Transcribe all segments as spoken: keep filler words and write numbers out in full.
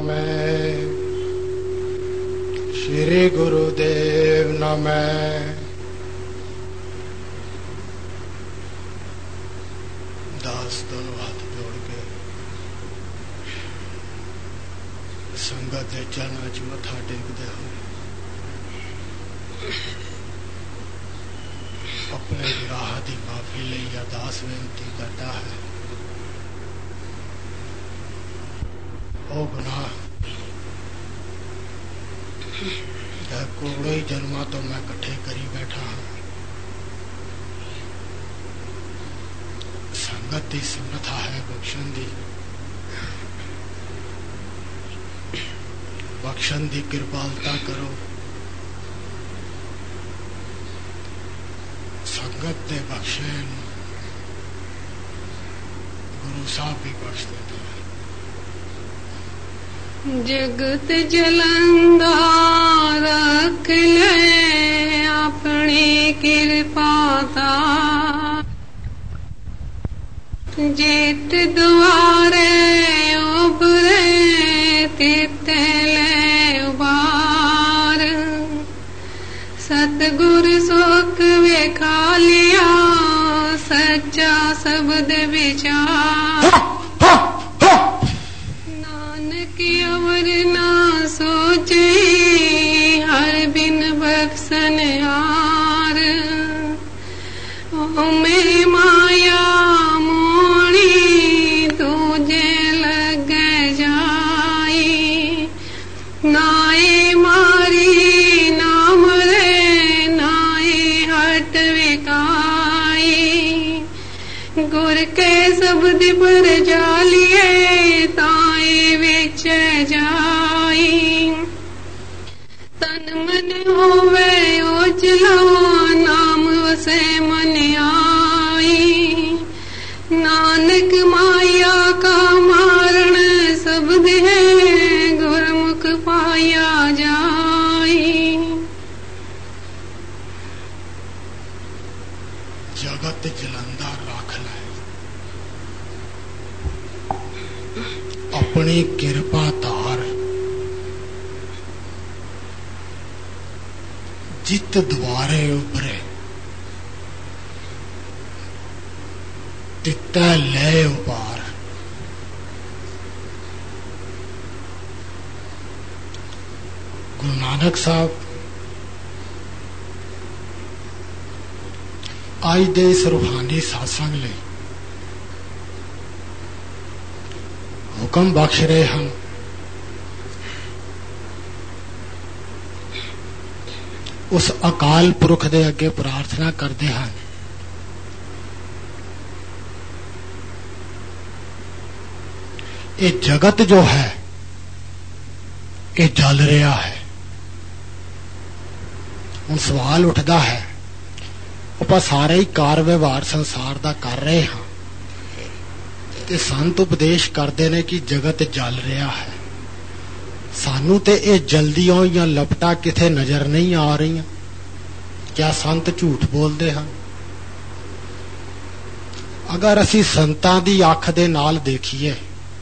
ਨਮੈ। ਸ਼੍ਰੀ ਗੁਰੂਦੇਵ ਨਮੈ। ਦਾਸ ਦੋਨੋਂ ਹੱਥ ਜੋੜ ਕੇ ਸੰਗਤ ਦੇ ਚਰਨਾਂ 'ਚ ਮੱਥਾ ਟੇਕਦੇ ਹੋਏ ਆਪਣੇ ਗੁਨਾਹ ਦੀ ਮਾਫੀ ਲਈ ਅਰਦਾਸ ਬੇਨਤੀ ਕਰਦਾ ਹੈ। ਉਹ ਗੁਨਾਹ ਕਰੋੜੋਂ ਜਨਮਾਂ ਤੋਂ ਮੈਂ ਇਕੱਠੇ ਕਰੀ ਬੈਠਾ ਹਾਂ। ਸੰਗਤ ਦੀ ਸਮਰੱਥਾ ਹੈ ਬਖਸ਼ਣ ਦੀ, ਬਖਸ਼ਣ ਦੀ ਕਿਰਪਾਲਤਾ ਕਰੋ। ਸੰਗਤ ਦੇ ਬਖਸ਼ੇ ਨੂੰ ਗੁਰੂ ਸਾਹਿਬ ਵੀ ਬਖਸ਼ ਦਿੰਦੇ ਹਨ। ਜਗਤ ਜਲੰਦਾ ਰੱਖ ਲੈ ਆਪਣੀ ਕਿਰਪਾ ਤਾ, ਜਿਤ ਦੁਆਰੇ ਉਭਰੇ ਤਿਤ ਲੈ ਉਬਾਰ। ਸਤਿਗੁਰ ਸੁਖ ਵੇਖਾ ਲਿਆ ਸੱਚਾ ਸ਼ਬਦ ਵਿਚਾਰ। ਅਵਰ ਨਾ ਸੋਚੇ ਹਰ ਬਿਨ ਬਖਸ਼ਨ ਹਾਰ। ਓ ਮੇਰੀ ਮਾਇਆ ਮੋਣੀ ਦੂਜੇ ਲੱਗੇ ਜਾਈ। ਨਾਏ ਮਾਰੀ ਨਾ ਮਰੇ ਨਾਏ ਹਟ ਵਿਕਾਈ। ਗੁਰ ਕੇ ਸ਼ਬਦ ਪਰ ਜਾਲੀਏ ਤਾਏ ਵਿੱਚ ਜਾਈ। ਤਨ ਮਨ ਹੋਵੇ ਉਜਲਾ ਨਾਮ ਵਸੇ ਮਨ ਆਈ। ਨਾਨਕ ਮਾਇਆ ਕਾ ਮਾਰਨ ਸ਼ਬਦ ਹੈ ਗੁਰਮੁਖ ਪਾਇਆ ਜਾਈ। ਜਗਤ ਜਲੰਦਾ ਰੱਖ ਲੈ ਆਪਣੀ ਕਿਰਪਾ ਧਾਰ। ਜਿਤ ਦੁਆਰੇ ਉਭਰੇ ਤਿੱਤਾ ਲੈ ਉਬਾਰ। ਗੁਰੂ ਨਾਨਕ ਸਾਹਿਬ ਅੱਜ ਦੇ ਇਸ ਰੂਹਾਨੀ ਸਾਸੰਗ ਲਈ ਹੁਕਮ ਬਖਸ਼ ਰਹੇ ਹਨ। ਉਸ ਅਕਾਲ ਪੁਰਖ ਦੇ ਅੱਗੇ ਪ੍ਰਾਰਥਨਾ ਕਰਦੇ ਹਨ ਇਹ ਜਗਤ ਜੋ ਹੈ ਇਹ ਜਲ ਰਿਹਾ ਹੈ। ਹੁਣ ਸਵਾਲ ਉੱਠਦਾ ਹੈ ਆਪਾਂ ਸਾਰੇ ਹੀ ਕਾਰ ਵਿਵਹਾਰ ਸੰਸਾਰ ਦਾ ਕਰ ਰਹੇ ਹਾਂ ਤੇ ਸੰਤ ਉਪਦੇਸ਼ ਕਰਦੇ ਨੇ ਕਿ ਜਗਤ ਜਲ ਰਿਹਾ ਹੈ। ਸਾਨੂੰ ਤੇ ਇਹ ਜਲਦੀਆਂ ਹੋਈਆਂ ਲਪਟਾਂ ਕਿਥੇ ਨਜ਼ਰ ਨਹੀਂ ਆ ਰਹੀਆਂ। ਕਿਆ ਸੰਤ ਝੂਠ ਬੋਲਦੇ ਹਨ? ਅਗਰ ਅਸੀਂ ਸੰਤਾਂ ਦੀ ਅੱਖ ਦੇ ਨਾਲ ਦੇਖੀਏ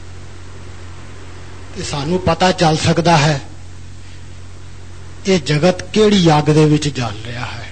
ਤੇ ਸਾਨੂੰ ਪਤਾ ਚੱਲ ਸਕਦਾ ਹੈ ਇਹ ਜਗਤ ਕਿਹੜੀ ਅੱਗ ਦੇ ਵਿੱਚ ਜਲ ਰਿਹਾ ਹੈ,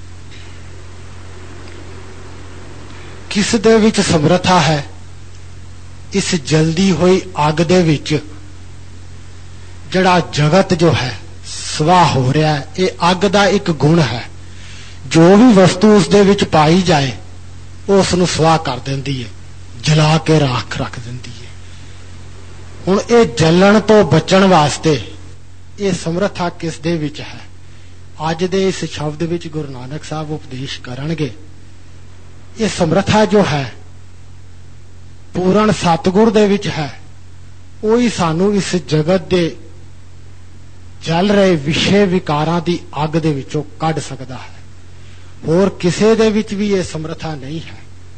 ਕਿਸ ਦੇ ਵਿੱਚ ਸਮਰੱਥਾ ਹੈ। ਇਸ ਜਲਦੀ ਹੋਈ ਅੱਗ ਦੇ ਵਿੱਚ ਜਿਹੜਾ ਜਗਤ ਜੋ ਹੈ ਸਵਾਹ ਹੋ ਰਿਹਾ ਹੈ, ਇਹ ਅੱਗ ਦਾ ਇੱਕ ਗੁਣ ਹੈ। ਜੋ ਵੀ ਵਸਤੂ ਉਸ ਦੇ ਵਿੱਚ ਪਾਈ ਜਾਏ ਉਹ ਉਸ ਨੂੰ ਸਵਾਹ ਕਰ ਦਿੰਦੀ ਹੈ, ਜਲਾ ਕੇ ਰਾਖ ਰੱਖ ਦਿੰਦੀ ਹੈ। ਹੁਣ ਇਹ ਜਲਣ ਤੋਂ ਬਚਣ ਵਾਸਤੇ ਇਹ ਸਮਰੱਥਾ ਕਿਸ ਦੇ ਵਿੱਚ ਹੈ? ਅੱਜ ਦੇ ਇਸ ਸ਼ਬਦ ਵਿੱਚ ਗੁਰੂ ਨਾਨਕ ਸਾਹਿਬ ਉਪਦੇਸ਼ ਕਰਨਗੇ ਇਹ ਸਮਰੱਥਾ ਜੋ ਹੈ ਪੂਰਨ ਸਤਿਗੁਰ ਦੇ ਵਿੱਚ ਹੈ। ਉਹੀ ਸਾਨੂੰ ਇਸ ਜਗਤ ਦੇ ਜਲ ਰਹੇ ਵਿਸ਼ੇ ਵਿਕਾਰਾਂ ਦੀ ਅੱਗ ਦੇ ਵਿੱਚੋਂ ਕੱਢ ਸਕਦਾ ਹੈ। ਹੋਰ ਕਿਸੇ ਦੇ ਵਿੱਚ ਵੀ ਇਹ ਸਮਰੱਥਾ ਨਹੀਂ ਹੈ।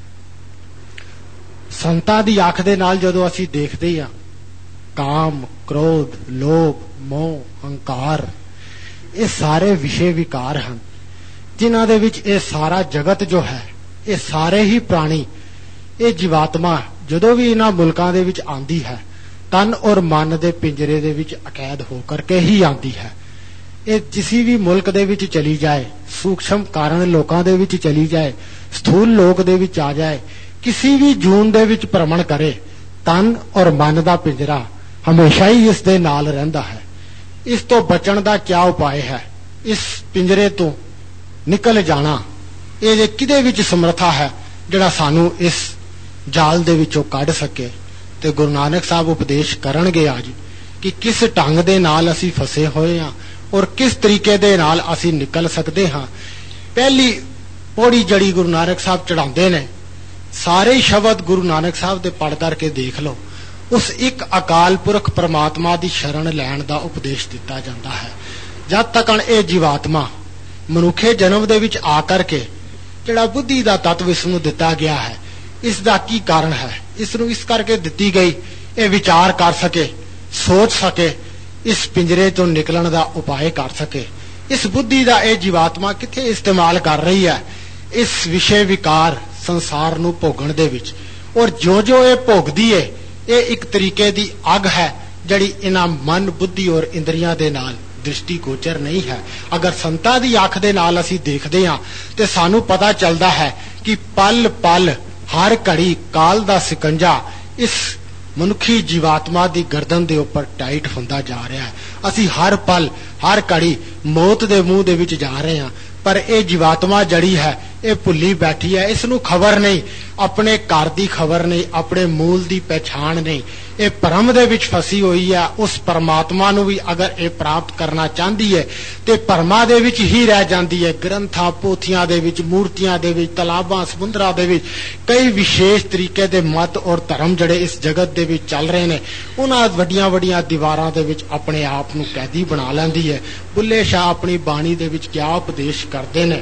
ਸੰਤਾਂ ਦੀ ਅੱਖ ਦੇ ਨਾਲ ਜਦੋਂ ਅਸੀਂ ਦੇਖਦੇ ਹਾਂ ਕਾਮ, ਕ੍ਰੋਧ, ਲੋਭ, ਮੋਹ, ਹੰਕਾਰ ਇਹ ਸਾਰੇ ਵਿਸ਼ੇ ਵਿਕਾਰ ਹਨ ਜਿਨ੍ਹਾਂ ਦੇ ਵਿੱਚ ਇਹ ਸਾਰਾ ਜਗਤ ਜੋ ਹੈ ਇਹ ਸਾਰੇ ਹੀ ਪ੍ਰਾਣੀ ਇਹ ਜੀਵਾਤਮਾ ਜਦੋਂ ਵੀ ਇਹਨਾਂ ਮੁਲਕਾਂ ਦੇ ਵਿੱਚ ਆਉਂਦੀ ਹੈ ਤਨ ਔਰ ਮਨ ਦੇ ਪਿੰਜਰੇ ਦੇ ਵਿੱਚ ਅਕੈਦ ਹੋ ਕਰਕੇ ਹੀ ਆਉਂਦੀ ਹੈ। ਇਹ ਕਿਸੇ ਵੀ ਮੁਲਕ ਦੇ ਵਿੱਚ ਚਲੀ ਜਾਏ, ਸੂਖਸ਼ਮ ਕਾਰਨ ਲੋਕਾਂ ਦੇ ਵਿੱਚ ਚਲੀ ਜਾਏ, ਸਥੂਲ ਲੋਕ ਦੇ ਵਿੱਚ ਆ ਜਾਏ, ਕਿਸੇ ਵੀ ਜੂਨ ਦੇ ਵਿੱਚ ਭ੍ਰਮਣ ਕਰੇ, ਤਨ ਔਰ ਮਨ ਦਾ ਪਿੰਜਰਾ ਹਮੇਸ਼ਾ ਹੀ ਇਸ ਦੇ ਨਾਲ ਰਹਿੰਦਾ ਹੈ। ਇਸ ਤੋਂ ਬਚਣ ਦਾ ਕੀ ਉਪਾਅ ਹੈ? ਇਸ ਪਿੰਜਰੇ ਤੋਂ ਨਿਕਲ ਜਾਣਾ, ਇਹ ਜੇ ਕਿਹਦੇ ਵਿੱਚ ਸਮਰੱਥਾ ਹੈ ਜਿਹੜਾ ਸਾਨੂੰ ਇਸ ਜਾਲ ਦੇ ਵਿੱਚੋਂ ਕੱਢ ਸਕੇ? ਤੇ ਗੁਰੂ ਨਾਨਕ ਸਾਹਿਬ ਉਪਦੇਸ਼ ਕਰਨਗੇ ਅੱਜ ਕਿ ਕਿਸ ਢੰਗ ਦੇ ਨਾਲ ਅਸੀਂ ਫਸੇ ਹੋਏ ਹਾਂ ਔਰ ਕਿਸ ਤਰੀਕੇ ਦੇ ਨਾਲ ਅਸੀਂ ਨਿਕਲ ਸਕਦੇ ਹਾਂ। ਪਹਿਲੀ ਪੌੜੀ ਜਿਹੜੀ ਗੁਰੂ ਨਾਨਕ ਸਾਹਿਬ ਚੜਾਉਂਦੇ ਨੇ, ਸਾਰੇ ਸ਼ਬਦ ਗੁਰੂ ਨਾਨਕ ਸਾਹਿਬ ਦੇ ਪੜ੍ਹ ਕਰਕੇ ਦੇਖ ਲਓ, ਉਸ ਇੱਕ ਅਕਾਲ ਪੁਰਖ ਪ੍ਰਮਾਤਮਾ ਦੀ ਸ਼ਰਨ ਲੈਣ ਦਾ ਉਪਦੇਸ਼ ਦਿੱਤਾ ਜਾਂਦਾ ਹੈ। ਜਦ ਤੱਕ ਇਹ ਜੀਵਾਤਮਾ ਮਨੁੱਖੇ ਜਨਮ ਦੇ ਵਿੱਚ ਆ ਕਰਕੇ ਜਿਹੜਾ ਬੁੱਧੀ ਦਾ ਤੱਤਵ ਇਸ ਨੂੰ ਦਿੱਤਾ ਗਿਆ ਹੈ, ਇਸ ਦਾ ਕੀ ਕਾਰਨ ਹੈ, ਇਸ ਨੂੰ ਇਸ ਕਰਕੇ ਦਿੱਤੀ ਗਈ, ਇਹ ਵਿਚਾਰ ਕਰ ਸਕੇ, ਸੋਚ ਸਕੇ, ਇਸ ਪਿੰਜਰੇ ਤੋਂ ਨਿਕਲਣ ਦਾ ਉਪਾਅ ਕਰ ਸਕੇ। ਇਸ ਬੁੱਧੀ ਦਾ ਇਹ ਜੀਵਾਤਮਾ ਕਿੱਥੇ ਇਸਤੇਮਾਲ ਕਰ ਰਹੀ ਹੈ? ਇਸ ਵਿਸ਼ੇ ਵਿਕਾਰ ਸੰਸਾਰ ਨੂੰ ਭੋਗਣ ਦੇ ਵਿੱਚ। ਔਰ ਜੋ ਜੋ ਇਹ ਭੋਗਦੀ ਹੈ, ਇਹ ਇੱਕ ਤਰੀਕੇ ਦੀ ਅੱਗ ਹੈ ਜਿਹੜੀ ਇਹਨਾਂ ਮਨ, ਬੁੱਧੀ ਔਰ ਇੰਦਰੀਆਂ ਦੇ ਨਾਲ ਦ੍ਰਿਸ਼ਟੀ ਗੋਚਰ ਨਹੀਂ ਹੈ। ਅਗਰ ਸੰਤਾਂ ਦੀ ਅੱਖ ਦੇ ਨਾਲ ਅਸੀਂ ਦੇਖਦੇ ਹਾਂ ਤੇ ਸਾਨੂੰ ਪਤਾ ਚੱਲਦਾ ਹੈ ਕਿ ਪਲ ਪਲ ਹਰ ਘੜੀ ਕਾਲ ਦਾ ਸਿਕੰਜਾ ਇਸ ਮਨੁੱਖੀ ਜੀਵਾਤਮਾ ਦੀ ਗਰਦਨ ਦੇ ਉੱਪਰ ਟਾਈਟ ਹੁੰਦਾ ਜਾ ਰਿਹਾ ਹੈ। ਅਸੀਂ ਹਰ ਪਲ ਹਰ ਘੜੀ ਮੌਤ ਦੇ ਮੂੰਹ ਦੇ ਵਿੱਚ ਜਾ ਰਹੇ ਹਾਂ, ਪਰ ਇਹ ਜੀਵਾਤਮਾ ਜੜੀ ਹੈ ਇਹ ਭੁੱਲੀ ਬੈਠੀ ਹੈ। ਇਸ ਨੂੰ ਖਬਰ ਨਹੀਂ, ਆਪਣੇ ਘਰ ਦੀ ਖਬਰ ਨਹੀਂ, ਆਪਣੇ ਮੂਲ ਦੀ ਪਹਿਚਾਣ ਨਹੀਂ। ਇਹ ਭਰਮ ਦੇ ਵਿੱਚ ਫਸੀ ਹੋਈ ਹੈ। ਉਸ ਪਰਮਾਤਮਾ ਨੂੰ ਵੀ ਅਗਰ ਇਹ ਪ੍ਰਾਪਤ ਕਰਨਾ ਚਾਹੁੰਦੀ ਹੈ ਤੇ ਭਰਮਾਂ ਦੇ ਵਿੱਚ ਹੀ ਰਹਿ ਜਾਂਦੀ ਹੈ। ਗ੍ਰੰਥਾਂ, ਪੋਥੀਆਂ ਦੇ ਵਿੱਚ, ਮੂਰਤੀਆਂ ਦੇ ਵਿੱਚ, ਤਲਾਬਾਂ, ਸਮੁੰਦਰਾਂ ਦੇ ਵਿੱਚ ਕਈ ਵਿਸ਼ੇਸ਼ ਤਰੀਕੇ ਦੇ ਮਤ ਔਰ ਧਰਮ ਜਿਹੜੇ ਇਸ ਜਗਤ ਦੇ ਵਿੱਚ ਚੱਲ ਰਹੇ ਨੇ, ਉਹਨਾਂ ਵੱਡੀਆਂ ਵੱਡੀਆਂ ਦੀਵਾਰਾਂ ਦੇ ਵਿੱਚ ਆਪਣੇ ਆਪ ਨੂੰ ਕੈਦੀ ਬਣਾ ਲੈਂਦੀ ਹੈ। ਬੁੱਲੇ ਸ਼ਾਹ ਆਪਣੀ ਬਾਣੀ ਦੇ ਵਿੱਚ ਕਿਆ ਉਪਦੇਸ਼ ਕਰਦੇ ਨੇ?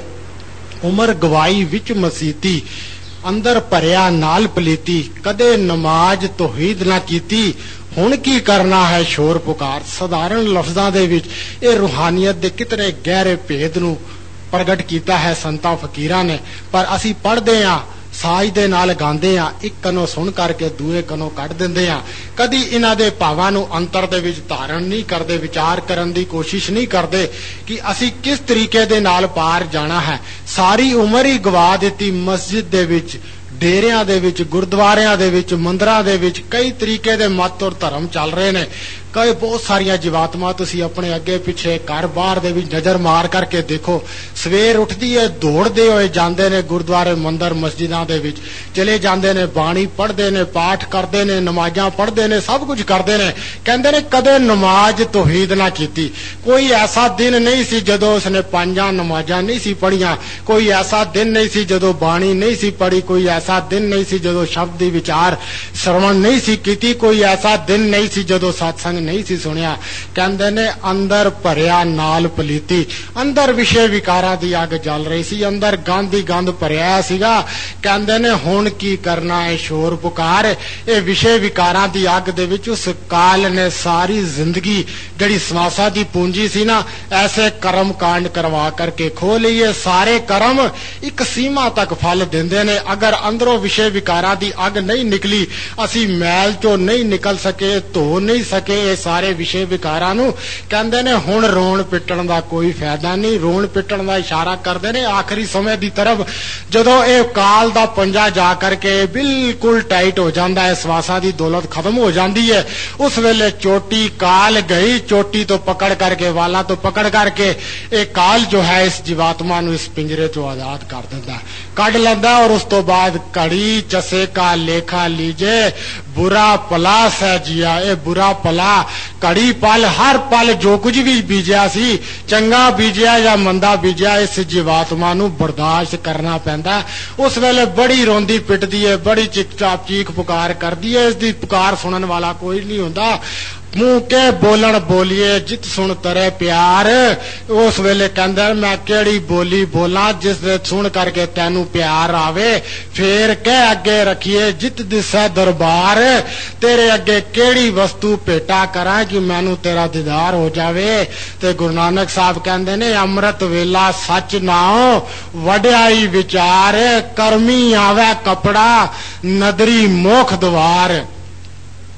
ਉਮਰ ਗਵਾਈ ਵਿੱਚ ਮਸੀਤੀ, ਅੰਦਰ ਭਰਿਆ ਨਾਲ ਪਲੀਤੀ, ਕਦੇ ਨਮਾਜ਼ ਤੌਹੀਦ ਨਾ ਕੀਤੀ, ਹੁਣ ਕੀ ਕਰਨਾ ਹੈ ਸ਼ੋਰ ਪੁਕਾਰ। ਸਧਾਰਨ ਲਫ਼ਜ਼ਾਂ ਦੇ ਵਿੱਚ ਇਹ ਰੂਹਾਨੀਅਤ ਦੇ ਕਿਤਨੇ ਗਹਿਰੇ ਭੇਦ ਨੂੰ ਪ੍ਰਗਟ ਕੀਤਾ ਹੈ ਸੰਤਾਂ ਫਕੀਰਾਂ ਨੇ। ਪਰ ਅਸੀਂ ਪੜ੍ਹਦੇ ਹਾਂ, ਸਾਜ਼ ਦੇ ਨਾਲ ਗਾਉਂਦੇ ਹਾਂ, ਇੱਕ ਕੰਨੋਂ ਸੁਣ ਕਰਕੇ ਦੂਏ ਕੰਨੋਂ ਕੱਢ ਦਿੰਦੇ ਹਾਂ। ਕਦੀ ਇਹਨਾਂ ਦੇ ਭਾਵਾਂ ਨੂੰ ਅੰਤਰ ਦੇ ਵਿੱਚ ਧਾਰਨ ਨਹੀਂ ਕਰਦੇ, ਵਿਚਾਰ ਕਰਨ ਦੀ ਕੋਸ਼ਿਸ਼ ਨਹੀਂ ਕਰਦੇ ਕਿ ਅਸੀਂ ਕਿਸ ਤਰੀਕੇ ਦੇ ਨਾਲ ਪਾਰ ਜਾਣਾ ਹੈ। ਸਾਰੀ ਉਮਰ ਹੀ ਗਵਾ ਦਿੱਤੀ ਮਸਜਿਦ ਦੇ ਵਿੱਚ, ਡੇਰਿਆਂ ਦੇ ਵਿੱਚ, ਗੁਰਦੁਆਰਿਆਂ ਦੇ ਵਿੱਚ, ਮੰਦਰਾਂ ਦੇ ਵਿੱਚ ਕਈ ਤਰੀਕੇ ਦੇ ਮਤ ਔਰ ਧਰਮ ਚੱਲ ਰਹੇ ਨੇ। ਕਈ ਬਹੁਤ ਸਾਰੀਆਂ ਜੀਵਾਤਮਾ ਤੁਸੀਂ ਆਪਣੇ ਅੱਗੇ ਪਿੱਛੇ ਘਰ ਬਾਹਰ ਦੇ ਵਿੱਚ ਨਜ਼ਰ ਮਾਰ ਕਰਕੇ ਦੇਖੋ, ਸਵੇਰ ਉੱਠਦੀ ਹੈ ਦੌੜਦੇ ਹੋਏ ਜਾਂਦੇ ਨੇ ਗੁਰਦੁਆਰੇ, ਮੰਦਰ, ਮਸਜਿਦਾਂ ਦੇ ਵਿੱਚ ਚਲੇ ਜਾਂਦੇ ਨੇ, ਬਾਣੀ ਪੜ੍ਹਦੇ ਨੇ, ਪਾਠ ਕਰਦੇ ਨੇ, ਨਮਾਜ਼ਾਂ ਪੜ੍ਹਦੇ ਨੇ, ਸਭ ਕੁਝ ਕਰਦੇ ਨੇ। ਕਹਿੰਦੇ ਨੇ ਕਦੇ ਨਮਾਜ਼ ਤੌਹੀਦ ਨਾ ਕੀਤੀ। ਕੋਈ ਐਸਾ ਦਿਨ ਨਹੀਂ ਸੀ ਜਦੋਂ ਉਸਨੇ ਪੰਜਾਂ ਨਮਾਜ਼ਾਂ ਨਹੀਂ ਸੀ ਪੜ੍ਹੀਆਂ, ਕੋਈ ਐਸਾ ਦਿਨ ਨਹੀਂ ਸੀ ਜਦੋਂ ਬਾਣੀ ਨਹੀਂ ਸੀ ਪੜ੍ਹੀ, ਕੋਈ ਐਸਾ ਦਿਨ ਨਹੀਂ ਸੀ ਜਦੋਂ ਸ਼ਬਦ ਦੀ ਵਿਚਾਰ ਸਰਵਣ ਨਹੀਂ ਸੀ ਕੀਤੀ, ਕੋਈ ਐਸਾ ਦਿਨ ਨਹੀਂ ਸੀ ਜਦੋਂ ਸਤਸੰਗ ਨਹੀਂ ਸੀ ਸੁਣਿਆ। ਕਹਿੰਦੇ ਨੇ ਅੰਦਰ ਭਰਿਆ ਨਾਲ ਪਲੀਤੀ, ਅੰਦਰ ਵਿਸ਼ੇ ਵਿਕਾਰਾਂ ਦੀ ਅੱਗ ਜਲ ਰਹੀ ਸੀ, ਅੰਦਰ ਗੰਦ ਹੀ ਗੰਦ ਭਰਿਆ ਸੀਗਾ। ਕਹਿੰਦੇ ਨੇ ਹੁਣ ਕੀ ਕਰਨਾ ਹੈ ਸ਼ੋਰ ਪੁਕਾਰ। ਇਹ ਵਿਸ਼ੇ ਵਿਕਾਰਾਂ ਦੀ ਅੱਗ ਦੇ ਵਿੱਚ ਉਸ ਕਾਲ ਨੇ ਸਾਰੀ ਜ਼ਿੰਦਗੀ ਜਿਹੜੀ ਸਵਾਸਾਂ ਦੀ ਪੂੰਜੀ ਸੀ ਨਾ, ਐਸੇ ਕਰਮ ਕਾਂਡ ਕਰਵਾ ਕਰਕੇ ਖੋ ਲਈਏ। ਸਾਰੇ ਕਰਮ ਇੱਕ ਸੀਮਾ ਤੱਕ ਫਲ ਦਿੰਦੇ ਨੇ। ਅਗਰ ਅੰਦਰੋਂ ਵਿਸ਼ੇ ਵਿਕਾਰਾਂ ਦੀ ਅੱਗ ਨਹੀਂ ਨਿਕਲੀ, ਅਸੀਂ ਮੈਲ ਚੋਂ ਨਹੀਂ ਨਿਕਲ ਸਕੇ, ਧੋ ਨਹੀਂ ਸਕੇ ਇਹ ਸਾਰੇ ਵਿਸ਼ੇ ਵਿਕਾਰਾਂ ਨੂੰ, ਕਹਿੰਦੇ ਨੇ ਹੁਣ ਰੋਣ ਪਿੱਟਣ ਦਾ ਕੋਈ ਫਾਇਦਾ ਨਹੀਂ। ਰੋਣ ਪਿੱਟਣ ਦਾ ਇਸ਼ਾਰਾ ਕਰਦੇ ਨੇ ਆਖਰੀ ਸਮੇਂ ਦੀ ਤਰਫ, ਜਦੋਂ ਇਹ ਕਾਲ ਦਾ ਪੰਜਾ ਜਾ ਕਰਕੇ ਬਿਲਕੁਲ ਟਾਈਟ ਹੋ ਜਾਂਦਾ ਹੈ, ਸਵਾਸਾਂ ਦੀ ਦੌਲਤ ਖਤਮ ਹੋ ਜਾਂਦੀ ਹੈ। ਉਸ ਵੇਲੇ ਚੋਟੀ ਕਾਲ ਗਈ, ਚੋਟੀ ਤੋਂ ਪਕੜ ਕਰਕੇ, ਵਾਲਾਂ ਤੋਂ ਪਕੜ ਕਰਕੇ ਇਹ ਕਾਲ ਜੋ ਹੈ ਇਸ ਜੀਵਾਤਮਾ ਨੂੰ ਇਸ ਪਿੰਜਰੇ ਤੋਂ ਆਜ਼ਾਦ ਕਰ ਦਿੰਦਾ, ਕੱਢ ਲੈਂਦਾ। ਔਰ ਉਸ ਤੋਂ ਬਾਅਦ ਕੜੀ ਚਸੇ ਕਾ ਲੇਖਾ ਲੀਜੇ, ਬੁਰਾ ਪਲਾ ਸਹਿ ਜੀਆ। ਇਹ ਬੁਰਾ ਪਲਾ ਘੜੀ ਪਲ, ਹਰ ਪਲ ਜੋ ਕੁਝ ਵੀ ਬੀਜਿਆ ਸੀ, ਚੰਗਾ ਬੀਜਿਆ ਜਾਂ ਮੰਦਾ ਬੀਜਿਆ, ਇਸ ਜੀਵਾਤਮਾ ਨੂੰ ਬਰਦਾਸ਼ਤ ਕਰਨਾ ਪੈਂਦਾ। ਉਸ ਵੇਲੇ ਬੜੀ ਰੋਂਦੀ ਪਿੱਟਦੀ ਹੈ, ਬੜੀ ਚਿਕ ਚਾਪ ਚੀਖ ਪੁਕਾਰ ਕਰਦੀ ਹੈ। ਇਸ ਦੀ ਪੁਕਾਰ ਸੁਣਨ ਵਾਲਾ ਕੋਈ ਨਹੀਂ ਹੁੰਦਾ। ਮੂੰਹ ਕੇ ਬੋਲਣ ਬੋਲੀਏ ਜਿਤ ਸੁਣ ਤਰੇ ਪਿਆਰ। ਉਸ ਵੇਲੇ ਕਹਿੰਦਾ ਮੈਂ ਕਿਹੜੀ ਬੋਲੀ ਬੋਲਾਂ ਜਿਸ ਦੇ ਸੁਣ ਕਰਕੇ ਤੈਨੂੰ ਪਿਆਰ ਆਵੇ। ਫੇਰ ਕਹਿ ਅੱਗੇ ਰੱਖੀਏ ਜਿਤ ਦਿਸੈ ਦਰਬਾਰ। ਤੇਰੇ ਅੱਗੇ ਕਿਹੜੀ ਵਸਤੂ ਭੇਟਾ ਕਰਾਂ ਕਿ ਮੈਨੂੰ ਤੇਰਾ ਦੀਦਾਰ ਹੋ ਜਾਵੇ। ਤੇ ਗੁਰੂ ਨਾਨਕ ਸਾਹਿਬ ਕਹਿੰਦੇ ਨੇ ਅੰਮ੍ਰਿਤ ਵੇਲਾ ਸੱਚ ਨਾਉ ਵਡਿਆਈ ਵਿਚਾਰ। ਕਰਮੀ ਆਵੇ ਕਪੜਾ ਨਦਰੀ ਮੋਖ ਦਵਾਰ।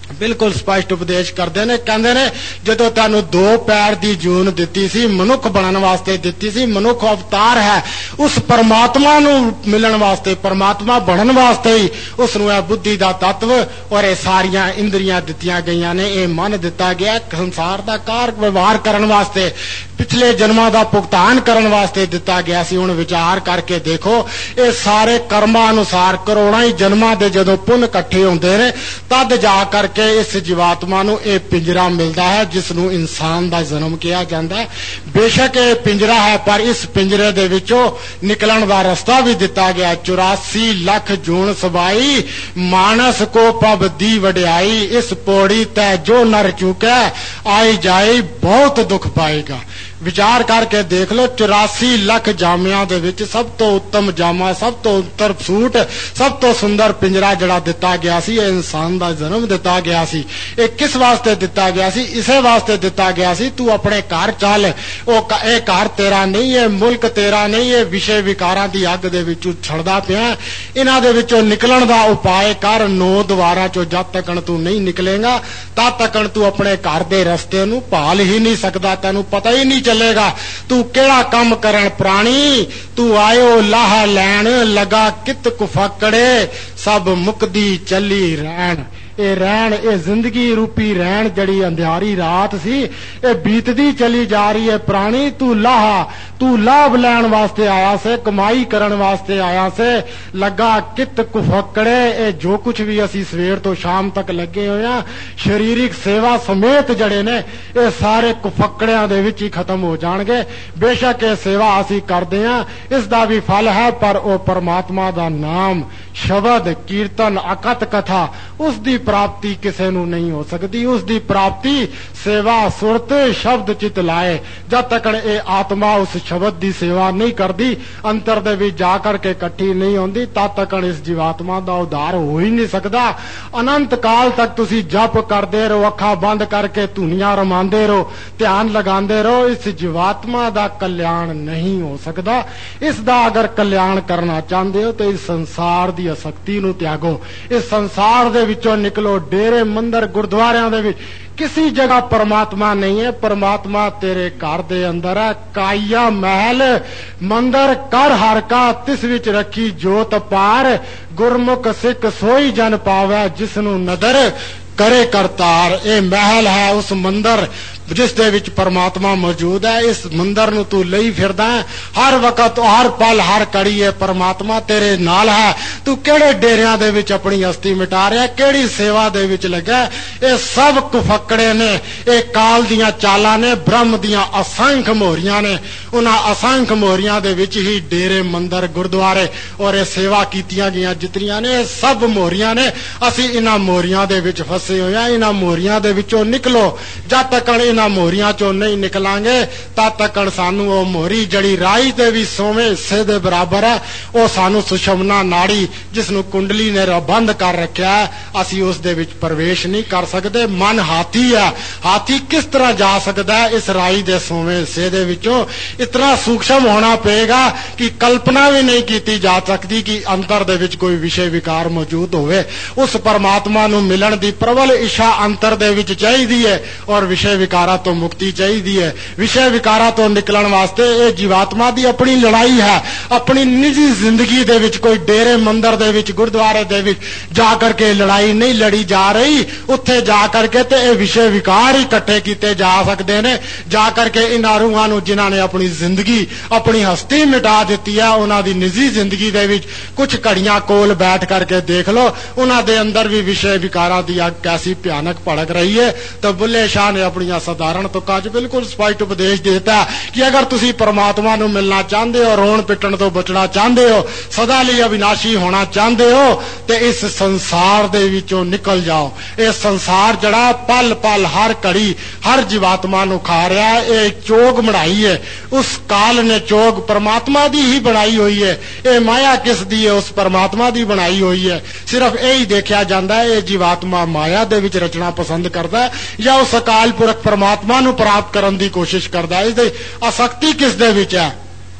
ਬਿਲਕੁਲ ਸਪਸ਼ਟ ਉਪਦੇਸ਼ ਕਰਦੇ ਨੇ। ਕਹਿੰਦੇ ਨੇ ਜਦੋਂ ਤੈਨੂੰ ਦੋ ਪੈਰ ਦੀ ਜੂਨ ਦਿੱਤੀ ਸੀ, ਮਨੁੱਖ ਬਣਨ ਵਾਸਤੇ ਦਿੱਤੀ ਸੀ, ਮਨੁੱਖ ਅਵਤਾਰ ਹੈ ਉਸ ਪਰਮਾਤਮਾ ਨੂੰ ਮਿਲਣ ਵਾਸਤੇ, ਪਰਮਾਤਮਾ ਬਣਨ ਵਾਸਤੇ ਹੀ ਉਸ ਨੂੰ ਇਹ ਬੁੱਧੀ ਦਾ ਤੱਤਵ ਔਰ ਇਹ ਸਾਰੀਆਂ ਇੰਦਰੀਆਂ ਦਿੱਤੀਆਂ ਗਈਆਂ ਨੇ, ਇਹ ਮਨ ਦਿੱਤਾ ਗਿਆ ਸੰਸਾਰ ਦਾ ਕਾਰ ਵਿਵਹਾਰ ਕਰਨ ਵਾਸਤੇ, ਪਿਛਲੇ ਜਨਮਾਂ ਦਾ ਭੁਗਤਾਨ ਕਰਨ ਵਾਸਤੇ ਦਿੱਤਾ ਗਿਆ ਸੀ। ਹੁਣ ਵਿਚਾਰ ਕਰਕੇ ਦੇਖੋ, ਇਹ ਸਾਰੇ ਕਰਮਾਂ ਅਨੁਸਾਰ ਕਰੋੜਾਂ ਹੀ ਜਨਮਾਂ ਦੇ ਜਦੋਂ ਪੁੰਨ ਇਕੱਠੇ ਹੁੰਦੇ ਨੇ ਤਦ ਜਾ ਕਰਕੇ ਕਿ ਇਸ ਜੀਵਾਤਮਾ ਨੂੰ ਇਹ ਪਿੰਜਰਾ ਮਿਲਦਾ ਹੈ ਜਿਸ ਨੂੰ ਇਨਸਾਨ ਦਾ ਜਨਮ ਕਿਹਾ ਜਾਂਦਾ ਹੈ। ਬੇਸ਼ੱਕ ਇਹ ਪਿੰਜਰਾ ਹੈ ਪਰ ਇਸ ਪਿੰਜਰੇ ਦੇ ਵਿੱਚੋਂ ਨਿਕਲਣ ਦਾ ਰਸਤਾ ਵੀ ਦਿੱਤਾ ਗਿਆ। ਚੁਰਾਸੀ ਲੱਖ ਜੂਨ ਸਬਾਈ ਮਾਨਸ ਕੋ ਪਬ ਦੀ ਵਡਿਆਈ, ਇਸ ਪੌੜੀ ਤੈ ਜੋ ਨਰ ਚੁਕੈ ਆਈ ਜਾਈ ਬਹੁਤ ਦੁੱਖ ਪਾਏਗਾ। ਵਿਚਾਰ ਕਰਕੇ ਦੇਖ ਲਓ, ਚੁਰਾਸੀ ਲੱਖ ਜਾਮਿਆਂ ਦੇ ਵਿੱਚ ਸਭ ਤੋਂ ਉੱਤਮ ਜਾਮਾ, ਸਭ ਤੋਂ ਉੱਤਰ ਸੂਟ, ਸਭ ਤੋਂ ਸੁੰਦਰ ਪਿੰਜਰਾ ਜਿਹੜਾ ਦਿੱਤਾ ਗਿਆ ਸੀ, ਇਹ ਇਨਸਾਨ ਦਾ ਜਨਮ ਦਿੱਤਾ ਗਿਆ ਸੀ। ਇਹ ਕਿਸ ਵਾਸਤੇ ਦਿੱਤਾ ਗਿਆ ਸੀ? ਇਸੇ ਵਾਸਤੇ ਦਿੱਤਾ ਗਿਆ ਸੀ ਤੂੰ ਆਪਣੇ ਘਰ ਚੱਲ, ਉਹ ਇਹ ਘਰ ਤੇਰਾ ਨਹੀਂ, ਇਹ ਮੁਲਕ ਤੇਰਾ ਨਹੀਂ, ਇਹ ਵਿਸ਼ੇ ਵਿਕਾਰਾਂ ਦੀ ਅੱਗ ਦੇ ਵਿੱਚੋਂ ਛੜਦਾ ਪਿਆ, ਇਹਨਾਂ ਦੇ ਵਿੱਚੋਂ ਨਿਕਲਣ ਦਾ ਉਪਾਅ ਕਰ। ਨੌ ਦੁਆਰਾਂ ਚੋਂ ਜਦ ਤੱਕ ਤੂੰ ਨਹੀਂ ਨਿਕਲੇਗਾ ਤਦ ਤੱਕ ਤੂੰ ਆਪਣੇ ਘਰ ਦੇ ਰਸਤੇ ਨੂੰ ਭਾਲ ਹੀ ਨਹੀਂ ਸਕਦਾ, ਤੈਨੂੰ ਪਤਾ ਹੀ ਨਹੀਂ ਚੱਲੇਗਾ ਤੂੰ ਕਿਹੜਾ ਕੰਮ ਕਰਨ। ਪ੍ਰਾਣੀ ਤੂੰ ਆਇਓ ਲਾਹ ਲੈਣ, ਲਗਾ ਕਿਤ ਕੁਫਕੜੇ ਸਭ ਮੁਕਦੀ ਚੱਲੀ ਰਹਿਣ। ਇਹ ਰਹਿਣ, ਇਹ ਜ਼ਿੰਦਗੀ ਰੂਪੀ ਰਹਿਣ ਜਿਹੜੀ ਅੰਧਿਆਰੀ ਰਾਤ ਸੀ, ਇਹ ਬੀਤਦੀ ਚਲੀ ਜਾ ਰਹੀ ਹੈ। ਪ੍ਰਾਣੀ ਤੂੰ ਲਾਹ, ਤੂੰ ਲਾਭ ਲੈਣ ਵਾਸਤੇ ਆਇਆ ਸੇ, ਕਮਾਈ ਕਰਨ ਵਾਸਤੇ ਆਇਆ ਸੇ। ਲੱਗਾ ਕਿਤ ਕੁਫਕੜੇ, ਇਹ ਜੋ ਕੁਝ ਵੀ ਅਸੀਂ ਸਵੇਰ ਤੋਂ ਸ਼ਾਮ ਤੱਕ ਲੱਗੇ ਹੋਏ ਆ ਸਰੀਰਿਕ ਸੇਵਾ ਸਮੇਤ ਜਿਹੜੇ ਨੇ ਇਹ ਸਾਰੇ ਕੁਫਕੜਿਆਂ ਦੇ ਵਿੱਚ ਹੀ ਖਤਮ ਹੋ ਜਾਣਗੇ। ਬੇਸ਼ੱਕ ਇਹ ਸੇਵਾ ਅਸੀਂ ਕਰਦੇ ਆ, ਇਸ ਦਾ ਵੀ ਫਲ ਹੈ, ਪਰ ਉਹ ਪਰਮਾਤਮਾ ਦਾ ਨਾਮ, ਸ਼ਬਦ, ਕੀਰਤਨ, ਅਕਤ ਕਥਾ, ਉਸ ਦੀ ਪ੍ਰਾਪਤੀ ਕਿਸੇ ਨੂੰ ਨਹੀਂ ਹੋ ਸਕਦੀ। ਉਸ ਦੀ ਪ੍ਰਾਪਤੀ ਸੇਵਾ ਸੁਰਤ ਸ਼ਬਦ ਚਿਤ ਲਾਏ, ਜਦ ਤੱਕ ਇਹ ਆਤਮਾ ਉਸ ਸ਼ਬਦ ਦੀ ਸੇਵਾ ਨਹੀਂ ਕਰਦੀ, ਅੰਤਰ ਦੇ ਵਿੱਚ ਜਾ ਕਰਕੇ ਇਕੱਠੀ ਨਹੀਂ ਹੁੰਦੀ, ਤਦ ਤੱਕ ਇਸ ਜੀਵਾਤਮਾ ਦਾ ਉਧਾਰ ਹੋ ਹੀ ਨਹੀਂ ਸਕਦਾ। ਅਨੰਤ ਕਾਲ ਤੱਕ ਤੁਸੀਂ ਜਪ ਕਰਦੇ ਰਹੋ, ਅੱਖਾਂ ਬੰਦ ਕਰਕੇ ਧੁਨੀਆਂ ਰਮਾਉਂਦੇ ਰਹੋ, ਧਿਆਨ ਲਗਾਉਂਦੇ ਰਹੋ, ਇਸ ਜੀਵਾਤਮਾ ਦਾ ਕਲਿਆਣ ਨਹੀਂ ਹੋ ਸਕਦਾ। ਇਸ ਦਾ ਅਗਰ ਕਲਿਆਣ ਕਰਨਾ ਚਾਹੁੰਦੇ ਹੋ ਤਾਂ ਇਸ ਸੰਸਾਰ ਦੀ ਅਸਕਤੀ ਨੂੰ ਤਿਆਗੋ, ਇਸ ਸੰਸਾਰ ਦੇ ਵਿੱਚੋਂ ਨਿਕਲੋ। ਡੇਰੇ ਮੰਦਰ ਗੁਰਦੁਆਰਿਆਂ ਦੇ ਵਿੱਚ ਕਿਸੇ ਜਗ੍ਹਾ ਪਰਮਾਤਮਾ ਨਹੀਂ ਹੈ, ਪਰਮਾਤਮਾ ਤੇਰੇ ਘਰ ਦੇ ਅੰਦਰ ਹੈ। ਕਾਇਆ ਮਹਿਲ ਮੰਦਰ ਕਰ ਹਰ ਕਾ, ਤਿਸ ਵਿੱਚ ਰੱਖੀ ਜੋਤ ਪਾਰ, ਗੁਰਮੁਖ ਸਿੱਖ ਸੋਈ ਜਨ ਪਾਵੈ ਜਿਸ ਨੂੰ ਨਦਰ ਕਰੇ ਕਰਤਾਰ। ਇਹ ਮਹਿਲ ਹੈ ਉਸ ਮੰਦਰ ਜਿਸ ਦੇ ਵਿੱਚ ਪਰਮਾਤਮਾ ਮੌਜੂਦ ਹੈ। ਇਸ ਮੰਦਰ ਨੂੰ ਤੂੰ ਲਈ ਫਿਰਦਾ ਹੈ, ਹਰ ਵਕਤ, ਹਰ ਪਲ, ਹਰ ਘੜੀ ਇਹ ਪਰਮਾਤਮਾ ਤੇਰੇ ਨਾਲ ਹੈ। ਤੂੰ ਕਿਹੜੇ ਡੇਰਿਆਂ ਦੇ ਵਿੱਚ ਆਪਣੀ ਹਸਤੀ ਮਿਟਾ ਰਿਹਾ, ਕਿਹੜੀ ਸੇਵਾ ਦੇ ਵਿੱਚ ਲੱਗਾ? ਇਹ ਸਭ ਕੁਫਕੜੇ ਨੇ, ਇਹ ਕਾਲ ਦੀਆਂ ਚਾਲਾਂ ਨੇ, ਬ੍ਰਹਮ ਦੀਆਂ ਅਸੰਖ ਮੋਹਰੀਆਂ ਨੇ। ਉਹਨਾਂ ਅਸੰਖ ਮੋਹਰੀਆਂ ਦੇ ਵਿੱਚ ਹੀ ਡੇਰੇ ਮੰਦਰ ਗੁਰਦੁਆਰੇ ਔਰ ਇਹ ਸੇਵਾ ਕੀਤੀਆਂ ਗਈਆਂ ਜਿਤਨੀਆਂ ਨੇ, ਇਹ ਸਭ ਮੋਹਰੀਆਂ ਨੇ। ਅਸੀਂ ਇਹਨਾਂ ਮੋਹਰੀਆਂ ਦੇ ਵਿੱਚ ਫਸੇ ਹੋਏ ਆ। ਇਹਨਾਂ ਮੋਹਰੀਆਂ ਦੇ ਵਿੱਚੋਂ ਨਿਕਲੋ। ਜਦ ਤੱਕ ਇਹਨਾਂ ਮੋਹਰੀਆਂ ਚੋਂ ਨਹੀਂ ਨਿਕਲਾਂਗੇ ਤਦ ਤੱਕ ਸਾਨੂੰ ਉਹ ਮੋਹਰੀ ਜਿਹੜੀ ਰਾਈ ਦੇ ਵੀ ਸੋਵੇਂ ਹਿੱਸੇ ਦੇ ਬਰਾਬਰ ਹੈ, ਉਹ ਸਾਨੂੰ ਸੁਸ਼ਮਨਾ ਨਾੜੀ ਜਿਸ ਨੂੰ ਕੁੰਡਲੀ ਨੇ ਬੰਦ ਕਰ ਰੱਖਿਆ ਹੈ, ਅਸੀਂ ਉਸ ਦੇ ਵਿੱਚ ਪ੍ਰਵੇਸ਼ ਨਹੀਂ ਕਰ ਸਕਦੇ। ਮਨ ਹਾਥੀ ਹੈ, ਹਾਥੀ ਕਿਸ ਤਰ੍ਹਾਂ ਜਾ ਸਕਦਾ ਹੈ ਇਸ ਰਾਈ ਦੇ ਸੋਵੇਂ ਹਿੱਸੇ ਦੇ ਵਿੱਚੋਂ? ਇਤਨਾ ਸੂਖਸ਼ਮ ਹੋਣਾ ਪਏਗਾ ਕਿ ਕਲਪਨਾ ਵੀ ਨਹੀਂ ਕੀਤੀ ਜਾ ਸਕਦੀ ਕਿ ਅੰਦਰ ਦੇ ਵਿੱਚ ਕੋਈ ਵਿਸ਼ੇ ਵਿਕਾਰ ਮੌਜੂਦ ਹੋਵੇ। ਉਸ ਪਰਮਾਤਮਾ ਨੂੰ ਮਿਲਣ ਦੀ ਪ੍ਰਬਲ ਇੱਛਾ ਅੰਤਰ ਦੇ ਵਿੱਚ ਚਾਹੀਦੀ ਹੈ ਔਰ ਵਿਸ਼ੇ ਵਿਕਾਰਾਂ ਤੋਂ ਮੁਕਤੀ ਚਾਹੀਦੀ ਹੈ। ਵਿਸ਼ੇ ਵਿਕਾਰਾਂ ਤੋਂ ਨਿਕਲਣ ਵਾਸਤੇ ਇਹ ਜੀਵਾਤਮਾ ਦੀ ਆਪਣੀ ਲੜਾਈ ਹੈ। ਆਪਣੀ ਨਿੱਜੀ ਜ਼ਿੰਦਗੀ ਦੇ ਵਿੱਚ ਕੋਈ ਡੇਰੇ ਮੰਦਰ ਦੇ ਵਿੱਚ, ਗੁਰਦੁਆਰੇ ਦੇ ਵਿੱਚ ਜਾ ਕਰਕੇ ਲੜਾਈ ਨਹੀਂ ਲੜੀ ਜਾ ਰਹੀ। ਉੱਥੇ ਜਾ ਕਰਕੇ ਤੇ ਇਹ ਵਿਸ਼ੇ ਵਿਕਾਰ ਹੀ ਇਕੱਠੇ ਕੀਤੇ ਜਾ ਸਕਦੇ ਨੇ। ਜਾ ਕਰਕੇ ਇਹਨਾਂ ਰੂਹਾਂ ਨੂੰ ਜਿਨ੍ਹਾਂ ਨੇ ਆਪਣੀ ਜ਼ਿੰਦਗੀ, ਆਪਣੀ ਹਸਤੀ ਮਿਟਾ ਦਿੱਤੀ ਹੈ, ਉਹਨਾਂ ਦੀ ਨਿੱਜੀ ਜ਼ਿੰਦਗੀ ਦੇ ਵਿੱਚ ਕੁਝ ਘੜੀਆਂ ਕੋਲ ਬੈਠ ਕਰਕੇ ਦੇਖ ਲਓ, ਉਹਨਾਂ ਦੇ ਅੰਦਰ ਵੀ ਵਿਸ਼ੇ ਵਿਕਾਰਾਂ ਦੀ ਅੱਗ ਕੈਸੀ ਭਿਆਨਕ ਭੜਕ ਰਹੀ ਹੈ। ਤਾਂ ਬੁੱਲੇ ਸ਼ਾਹ ਨੇ ਆਪਣੀਆਂ ਸਧਾਰਨ ਤੁਕਾਂ 'ਚ ਬਿਲਕੁਲ ਸਪਸ਼ਟ ਉਪਦੇਸ਼ ਦਿੱਤਾ ਕਿ ਅਗਰ ਤੁਸੀਂ ਪਰਮਾਤਮਾ ਨੂੰ ਮਿਲਣਾ ਚਾਹੁੰਦੇ ਹੋ, ਰੋਣ ਪਿੱਟਣ ਤੋਂ ਬਚਣਾ ਚਾਹੁੰਦੇ ਹੋ, ਸਦਾ ਲਈ ਅਵਿਨਾਸ਼ੀ ਹੋਣਾ ਚਾਹੁੰਦੇ ਹੋ, ਤੇ ਇਸ ਸੰਸਾਰ ਦੇ ਵਿੱਚੋਂ ਨਿਕਲ ਜਾਓ। ਇਹ ਸੰਸਾਰ ਜਿਹੜਾ ਪਲ ਪਲ, ਹਰ ਘੜੀ, ਹਰ ਜੀਵਾਤਮਾ ਨੂੰ ਖਾ ਰਿਹਾ ਹੈ, ਇਹ ਚੋਗ ਬਣਾਈ ਹੈ ਉਸ ਕਾਲ ਨੇ। ਚੋਗ ਪਰਮਾਤਮਾ ਦੀ ਹੀ ਬਣਾਈ ਹੋਈ ਹੈ। ਇਹ ਮਾਇਆ ਕਿਸ ਦੀ ਹੈ? ਉਸ ਪਰਮਾਤਮਾ ਦੀ ਬਣਾਈ ਹੋਈ ਹੈ। ਸਿਰਫ ਇਹ ਹੀ ਦੇਖਿਆ ਜਾਂਦਾ ਹੈ ਇਹ ਜੀਵਾਤਮਾ ਮਾਇਆ ਦੇ ਵਿੱਚ ਰਚਣਾ ਪਸੰਦ ਕਰਦਾ ਹੈ ਜਾਂ ਉਸ ਅਕਾਲ ਪੁਰਖ ਪਰਮਾਤਮਾ ਨੂੰ ਪ੍ਰਾਪਤ ਕਰਨ ਦੀ ਕੋਸ਼ਿਸ਼ ਕਰਦਾ ਹੈ। ਇਸ ਦੀ ਆਸਕਤੀ ਕਿਸ ਦੇ ਵਿੱਚ ਹੈ?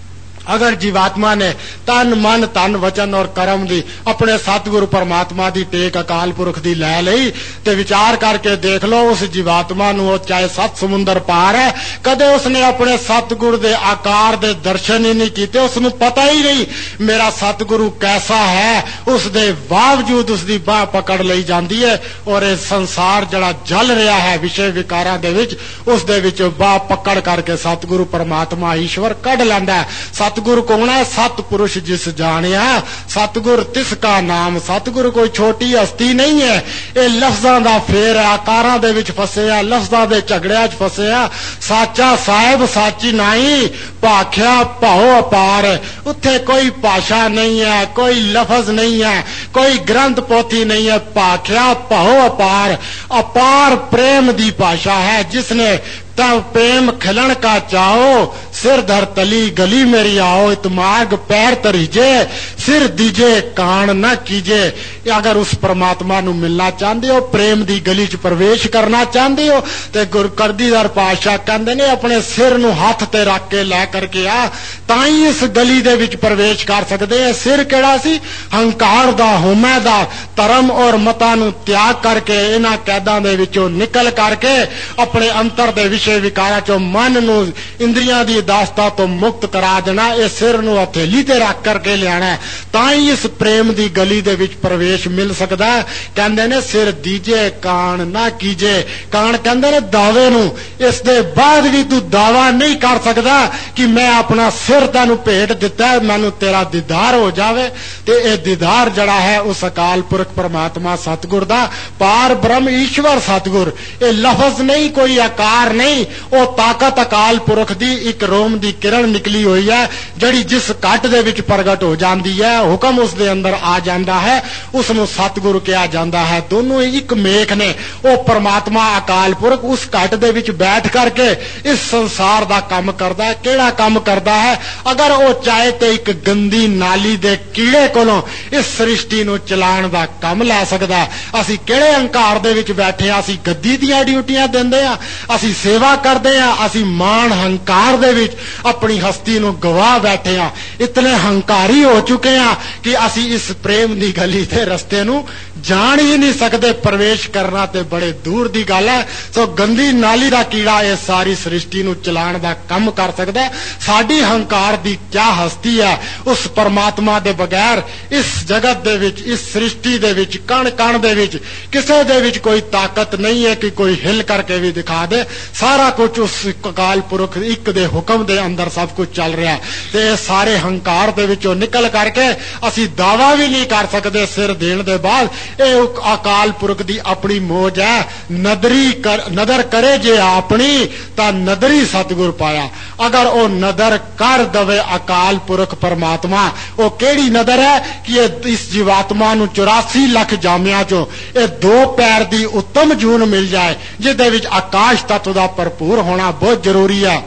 अगर जीवात्मा ने तन मन धन वचन और कर्म दी अपने सतगुरु परमात्मा दी टेक अकाल पुरख दी लै लई ते विचार करके देख लो उस जीवात्मा नूं चाहे सत समुंदर पार है कदे उसने अपने सतगुरु दे आकार दे दर्शन ही नहीं कीते। उसनूं पता ही नहीं मेरा सतगुरु कैसा है, उस दे बावजूद उसदी बाह पकड़ लई जांदी है और इह संसार जिहड़ा जल रहा है विषय विकारां दे विच उस दे विच बाह पकड़ करके सतगुरु परमात्मा ईश्वर कढ लैंदा है। सतगुरु कौन है? सतपुरुष जिस जानिया सतगुर तिसका नाम। सतगुरु कोई छोटी हस्ती नहीं है, ये लफ्जां दा फेर है, आकारां दे विच फसे आ, लफ्जां दे झगड़ियां च फसे आ। साचा साहिब साची नाई भाख्या भाओ अपार। उत्थे कोई भाषा नहीं है, कोई लफज नहीं है, कोई ग्रंथ पोथी नहीं है, भाख्या भाओ अपार। अपार प्रेम दी भाषा है जिसने तब प्रेम खिलन का चाहो सिर धर तली गली मेरी आओ इतमार्ग पैर तरीजे सिर दीजे कान न कीजे। अगर उस परमात्मा नू मिलना चाहते हो प्रेम दी गली च प्रवेश करना चाहते हो तो गुरु करदीदार पातशाह कहंदे ने अपने सिर नू हथ ते रख के लै करके आ ताई इस गली दे विच प्रवेश कर सकते हैं। सिर केड़ा सी? हंकार दा होमै दा धर्म और मतां नू त्याग करके इन्हां कैदां दे विचों निकल करके अपने अंतर दे विषय विकारां चों मन नू इंद्रियां दी दास्ता तो मुक्त करा देना। इस सिर नू हथेली ते रख करके लियाना है ताई इस प्रेम दी गली दे विच प्रवेश मिल सकदा है। कहंदे ने सिर दीजे कान ना कीजे। कान कहंदे ने दावे नू, इस दे बाद भी तू दावा नहीं कर सकदा कि मैं अपना सिर तैनू भेट दिता है मैनू तेरा दीदार हो जावे। ते यह दीदार जड़ा है उस अकाल पुरख परमात्मा सतगुर दा पार ब्रह्म ईश्वर सतगुर। ये लफज नहीं, कोई आकार नहीं, वो ताकत अकाल पुरख दी एक रोम दी किरण निकली हुई है जड़ी जिस घट दे विच प्रगट हो जाती है हुक्म उस दे अंदर आ जाता है उसनूं सतगुरु कहा जाता है। दोनों एक मेख ने। वो परमात्मा अकाल पुरख उस घट दे विच बैठ करके इस संसार दा काम करदा है। केड़ा काम करदा है? अगर वो चाहे तो एक गंदी नाली दे कीड़े कोलों इस सृष्टि नूं चलाण दा काम लै सकदा है। असीं किहड़े हंकार दे विच बैठे आ? असीं गद्दी दीआं ड्यूटियां दिंदे आ, असीं सेवा करते हैं, असी मान हंकार दे विच अपनी हस्ती नूं गवा बैठे हैं। इतने हंकारी हो चुके हैं कि असी इस प्रेम दी गली ते रस्ते नूं जान ही नहीं सकते। प्रवेश करना ते बड़े दूर दी गल है। सो गंदी नाली दा कीड़ा ये सारी सृष्टि नूं चलाण दा काम कर सकदा है। साडी हंकार दी क्या हस्ती है? उस परमात्मा दे बगैर इस जगत दे विच इस सृष्टि दे विच कण कण दे विच किसे दे विच कोई ताकत नहीं है कि कोई हिल करके भी दिखा दे। सारा कुछ उस अकाल पुरख एक दे हुक्म दे अंदर सब कुछ चल रहा है। ते सारे हंकार दे विचों निकल करके असी दावा भी नहीं कर सकते सिर देण दे बाद ये अकाल पुरख दी अपनी मौज है। नदरी कर नदर करे जे अपनी ता नदरी सतगुर पाया। अगर वो नदर कर दवे अकाल पुरख परमात्मा वो केड़ी नदर है कि ये इस जीवात्मा नूं चौरासी लख जामिया चो ये दो पैर दी उत्तम जून मिल जाए जिहदे विच आकाश तत्व दा भरपूर होना बहुत जरूरी है।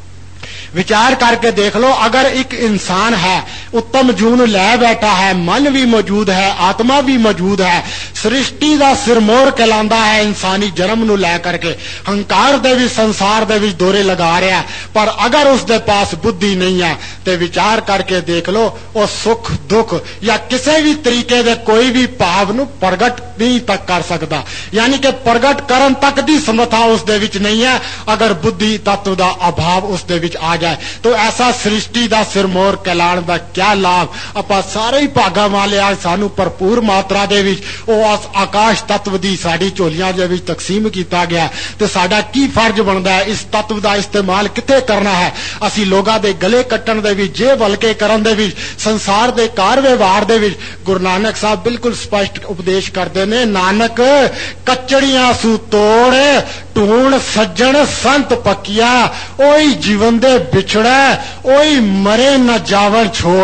विचार करके देख लो अगर एक इंसान है उत्तम जून लै बैठा है, मन भी मौजूद है, आत्मा भी मौजूद है, सृष्टि का सिरमोर कहलांदा है इंसानी जन्म नूं लै करके हंकार दे भी संसार दे भी दौरे लगा रहा है पर अगर उसके पास बुद्धि नहीं है तो विचार करके देख लो वो सुख दुख या किसी भी तरीके दे कोई भी भाव नूं प्रगट नहीं तक कर सकता। यानी कि प्रगट करन तक दी समर्था उस दे विच नहीं है अगर बुद्धि तत्व का अभाव उस दे विच आ जाए। तो ऐसा सृष्टि का सिरमोर कहलाण दा क्या लाभ? आपां सारे ही भागा वाले आ सानू भरपूर मात्रा दे विच ओ आकाश तत्व दी साडी झोलियां दे विच तकसीम किया गया ते साडा की फर्ज बनदा है इस तत्व का इस्तेमाल किथे करना है? असी लोगां दे गले कट्टण दे विच जे बल्के करन दे विच संसार दे कार व्यवहार दे विच गुरु नानक साहब बिल्कुल स्पष्ट उपदेश करते ने नानक कचड़ियां सू तोड़ ढूंढ सज्जन संत पकिया ओही जीवन दे बिछड़ा ओही मरे न जावन छोड़।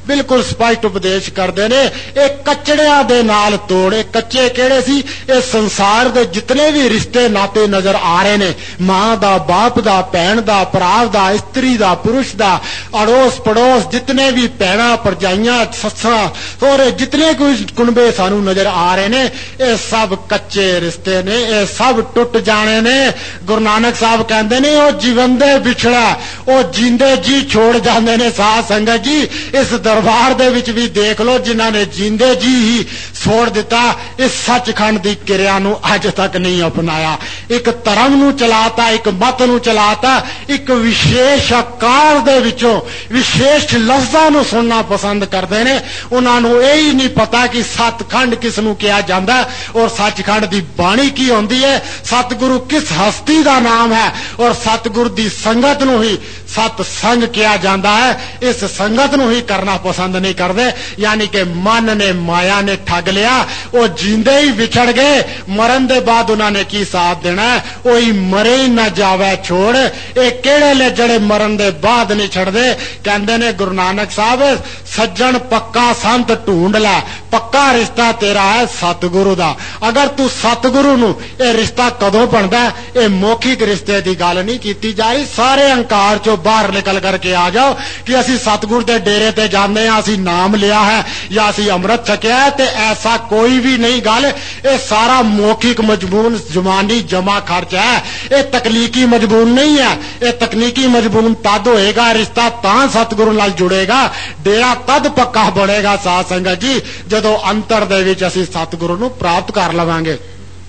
बिल्कुल स्पष्ट उपदेश करते ने। एक कचड़िया दे नाल तोड़। एक कच्चे केड़े सी? इस संसार दे जितने भी रिश्ते नाते नजर आ रहे ने, मां दा, बाप दा, भैन दा, भरा दा, स्त्री दा, पुरुष दा, अड़ोस पड़ोस जितने भी भैना भरजाइयां सस्सा और जितने कोई कुनबे सानू नजर आ रहे ने, ये सब कच्चे रिश्ते ने, ये सब टुट जाने ने। गुरु नानक साहब कहते ने ओ जीवंदे विछड़ा, ओ जींदे जी छोड़ जाते ने। साध संगत जी, इस दरबार दे विच भी देख लो जिन्हां ने जींदे जी ही छोड़ दिता, इस सचखंड दी किरिया नूं अज तक नहीं अपनाया। एक धर्म नूं चलाता, एक मत नूं चलाता, एक विशेष आकार दे विचों विशेष लफ्जां नूं सुनना पसंद करते ने। उन्हां नूं ये ही नहीं पता कि सतखंड किस नूं कहा जांदा और सचखंड दी बाणी की होंदी है, सतगुरु किस हस्ती दा नाम है और सतगुरु दी संगत नूं ही सतसंग किया जाता है। इस संगत नूं ही करना पसंद नहीं करते। यानी कि मन ने माया ने ठग लिया, वो जींदे ही विछड़ गए, मरन दे बाद उन्होंने की साथ देना है? वही मरे ही न जावे छोड़। ये केड़े ले जड़े मरन दे बाद नहीं छड़दे। कहते ने गुरु नानक साहब, सज्जन पक्का संत ढूंढ लै, पक्का रिश्ता तेरा है सतगुरु दा। अगर तू सतगुरु नूं ये रिश्ता कदों बनदा? ये मौखिक रिश्ते की गल नहीं की जा रही। सारे अंकार चो बाहर निकल करके आ जाओ कि असी सतगुरु के डेरे ते जाने हैं, असी नाम लिया है या असी अमृत छकिया है, ते ऐसा कोई भी नहीं गल। ये सारा मौखिक मजबून जमानी जमा खर्च है, ये तकनीकी मजबून नहीं है। ये तकनीकी मजबून तद होएगा, रिश्ता तां सतगुरु नाल जुड़ेगा, डेरा तद पक्का बनेगा। साध संगत जी, जदों अंतर दे विच असी सतगुरु नूं प्राप्त कर लवांगे।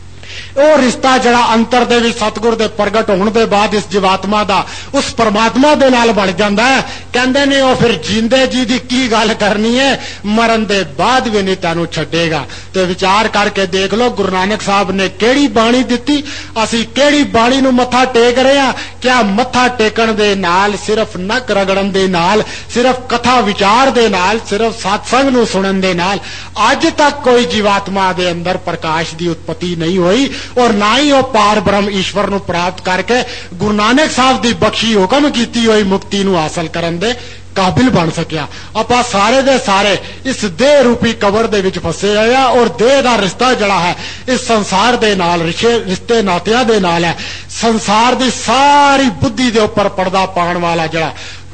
वो रिश्ता जड़ा अंतर दे विच सतगुरु दे प्रगट होने के बाद इस जीवात्मा दा उस परमात्मा दे नाल बन जांदा है। कहंदे ने वो फिर जींदे जी दी की गल करनी है, मरन दे बाद भी नहीं तैनूं छड्डेगा। ते विचार करके देख लो गुरु नानक साहब ने केड़ी बाणी दित्ती, असी केड़ी बाणी नूं मत्था टेक रहे हां। क्या मत्था टेकण दे नाल, सिर्फ नक रगड़न दे नाल, सिर्फ कथा विचार दे नाल, सिर्फ सत्संग नूं सुनन दे नाल अज तक कोई जीवात्मा दे अंदर प्रकाश दी उत्पत्ति नहीं हुई और ना ही वो पार ब्रह्म ईश्वर नूं प्राप्त करके गुरु नानक साहब दी बख्शी हुक्म कीती हुई मुक्ति नूं हासिल करन दे काबिल बन सकिया। आपां सारे दे सारे इस देह रूपी कबर दे विच फसे होए आ और देह दा रिश्ता जड़ा है इस संसार दे नाल, रिश्ते नातियां दे नाल है। संसार दी सारी बुद्धि दे उपर पर्दा पाण वाला जड़ा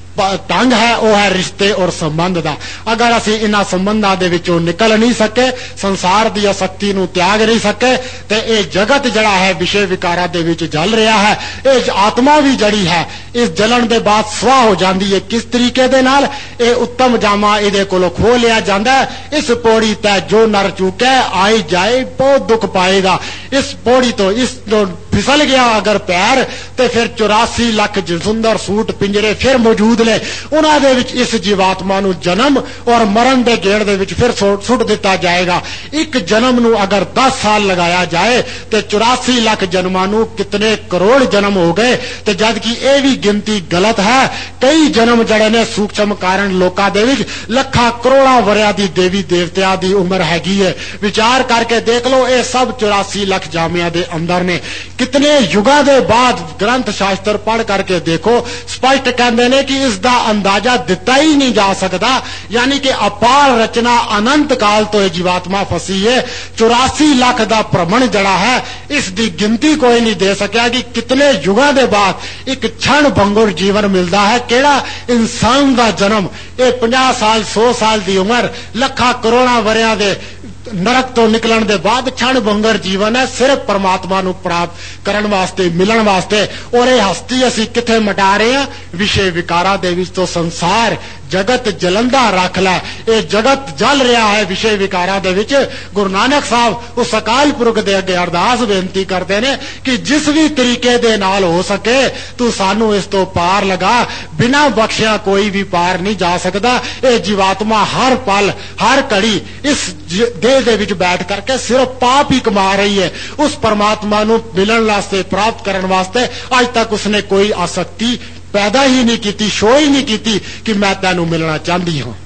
ढंग है वो है रिश्ते और संबंध का। अगर असी इन्हां संबंधां दे विचों निकल नहीं सके, संसार दी आसक्ति नूं त्याग नहीं सके, ते ये जगत जड़ा है विषय विकारां दे विच जल रहा है। ये आत्मा भी जड़ी है इस जलन दे बाद स्वाह हो जाती है। किस तरीके दे नाल? ये उत्तम जामा इहदे कोलों खो लिया जाता है। इस पौड़ी तै जो नर चूके आई जाए बहुत दुख पाएगा। इस पौड़ी तो इस तो फिसल गया अगर पैर, तो फिर चौरासी लख सुंदर सूट पिंजरे फिर मौजूद ने, उन्हां दे विच इस जीवात्मा नूं जन्म और मरण दे गेड़ दे विच फिर सुट दिता जाएगा। एक जन्म नूं अगर दस साल लगाया जाए तो चौरासी लख जन्मां नूं कितने करोड़ जन्म हो गए। तो जबकि यह भी गिनती गलत है। कई जन्म जड़े ने सूक्ष्म कारण लोकां दे विच लखां करोड़ां वरियां दी देवी देवतियां दी उम्र हैगी है। विचार करके देख लो, ये सब चौरासी लख जामिया दे अंदर ने। कितने युगा दे बाद ग्रंथ शास्त्र पढ़ करके देखो, स्पष्ट कहते हैं कि इसका अंदाजा दिता ही नहीं जा सकता। यानी कि अपार रचना अनंत काल तो यह जीवात्मा फसी है। चौरासी लाख का भ्रमण जड़ा है, इसकी गिनती कोई नहीं दे सकिया कि कितने युगा दे बाद एक क्षण भंगुर जीवन मिलता है। केड़ा इंसान का जन्म, ये पचास साल सौ साल की उम्र, लखा करोड़ा वरियां दे नरक तो निकलन दे बाद क्षण भंगर जीवन है, सिर्फ परमात्मा नूं प्राप्त करन वास्ते, मिलन वास्ते। और ये हस्ती असी किथे मटा रहे हैं? विषय विकारा दे विच तो संसार जगत जलंदा रख लै। ये जगत जल रहा है विषय विकारा दे विच। गुरु नानक साहब उस अकाल पुरख दे अगे अरदास बेनती करते हैं कि जिस भी तरीके दे नाल हो सके तू सानू इस तो पार लगा। बिना बख्शिया कोई भी पार नहीं जा सकता। ये जीवात्मा हर पल हर घड़ी इस देह दे विच बैठ करके सिर्फ पाप ही कमा रही है। उस परमात्मा नूं मिलन वास्ते, प्राप्त करने वास्ते अज तक उसने कोई आसक्ति पैदा ही नहीं की, शो ही नहीं की कि मैं तेनू मिलना चाहती हूं।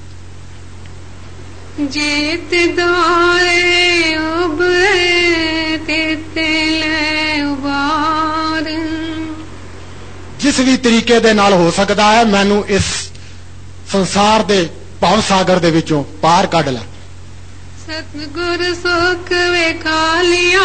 जेत दारे अब तेते ले उबार। जिस भी तरीके दे नाल हो सकता है मैनू इस संसार दे ਭਵ ਸਾਗਰ ਦੇ ਵਿੱਚੋਂ ਪਾਰ ਕੱਢ ਲੈ। ਸਤਿਗੁਰ ਸੁਖ ਵਿਖਾ ਲਿਆ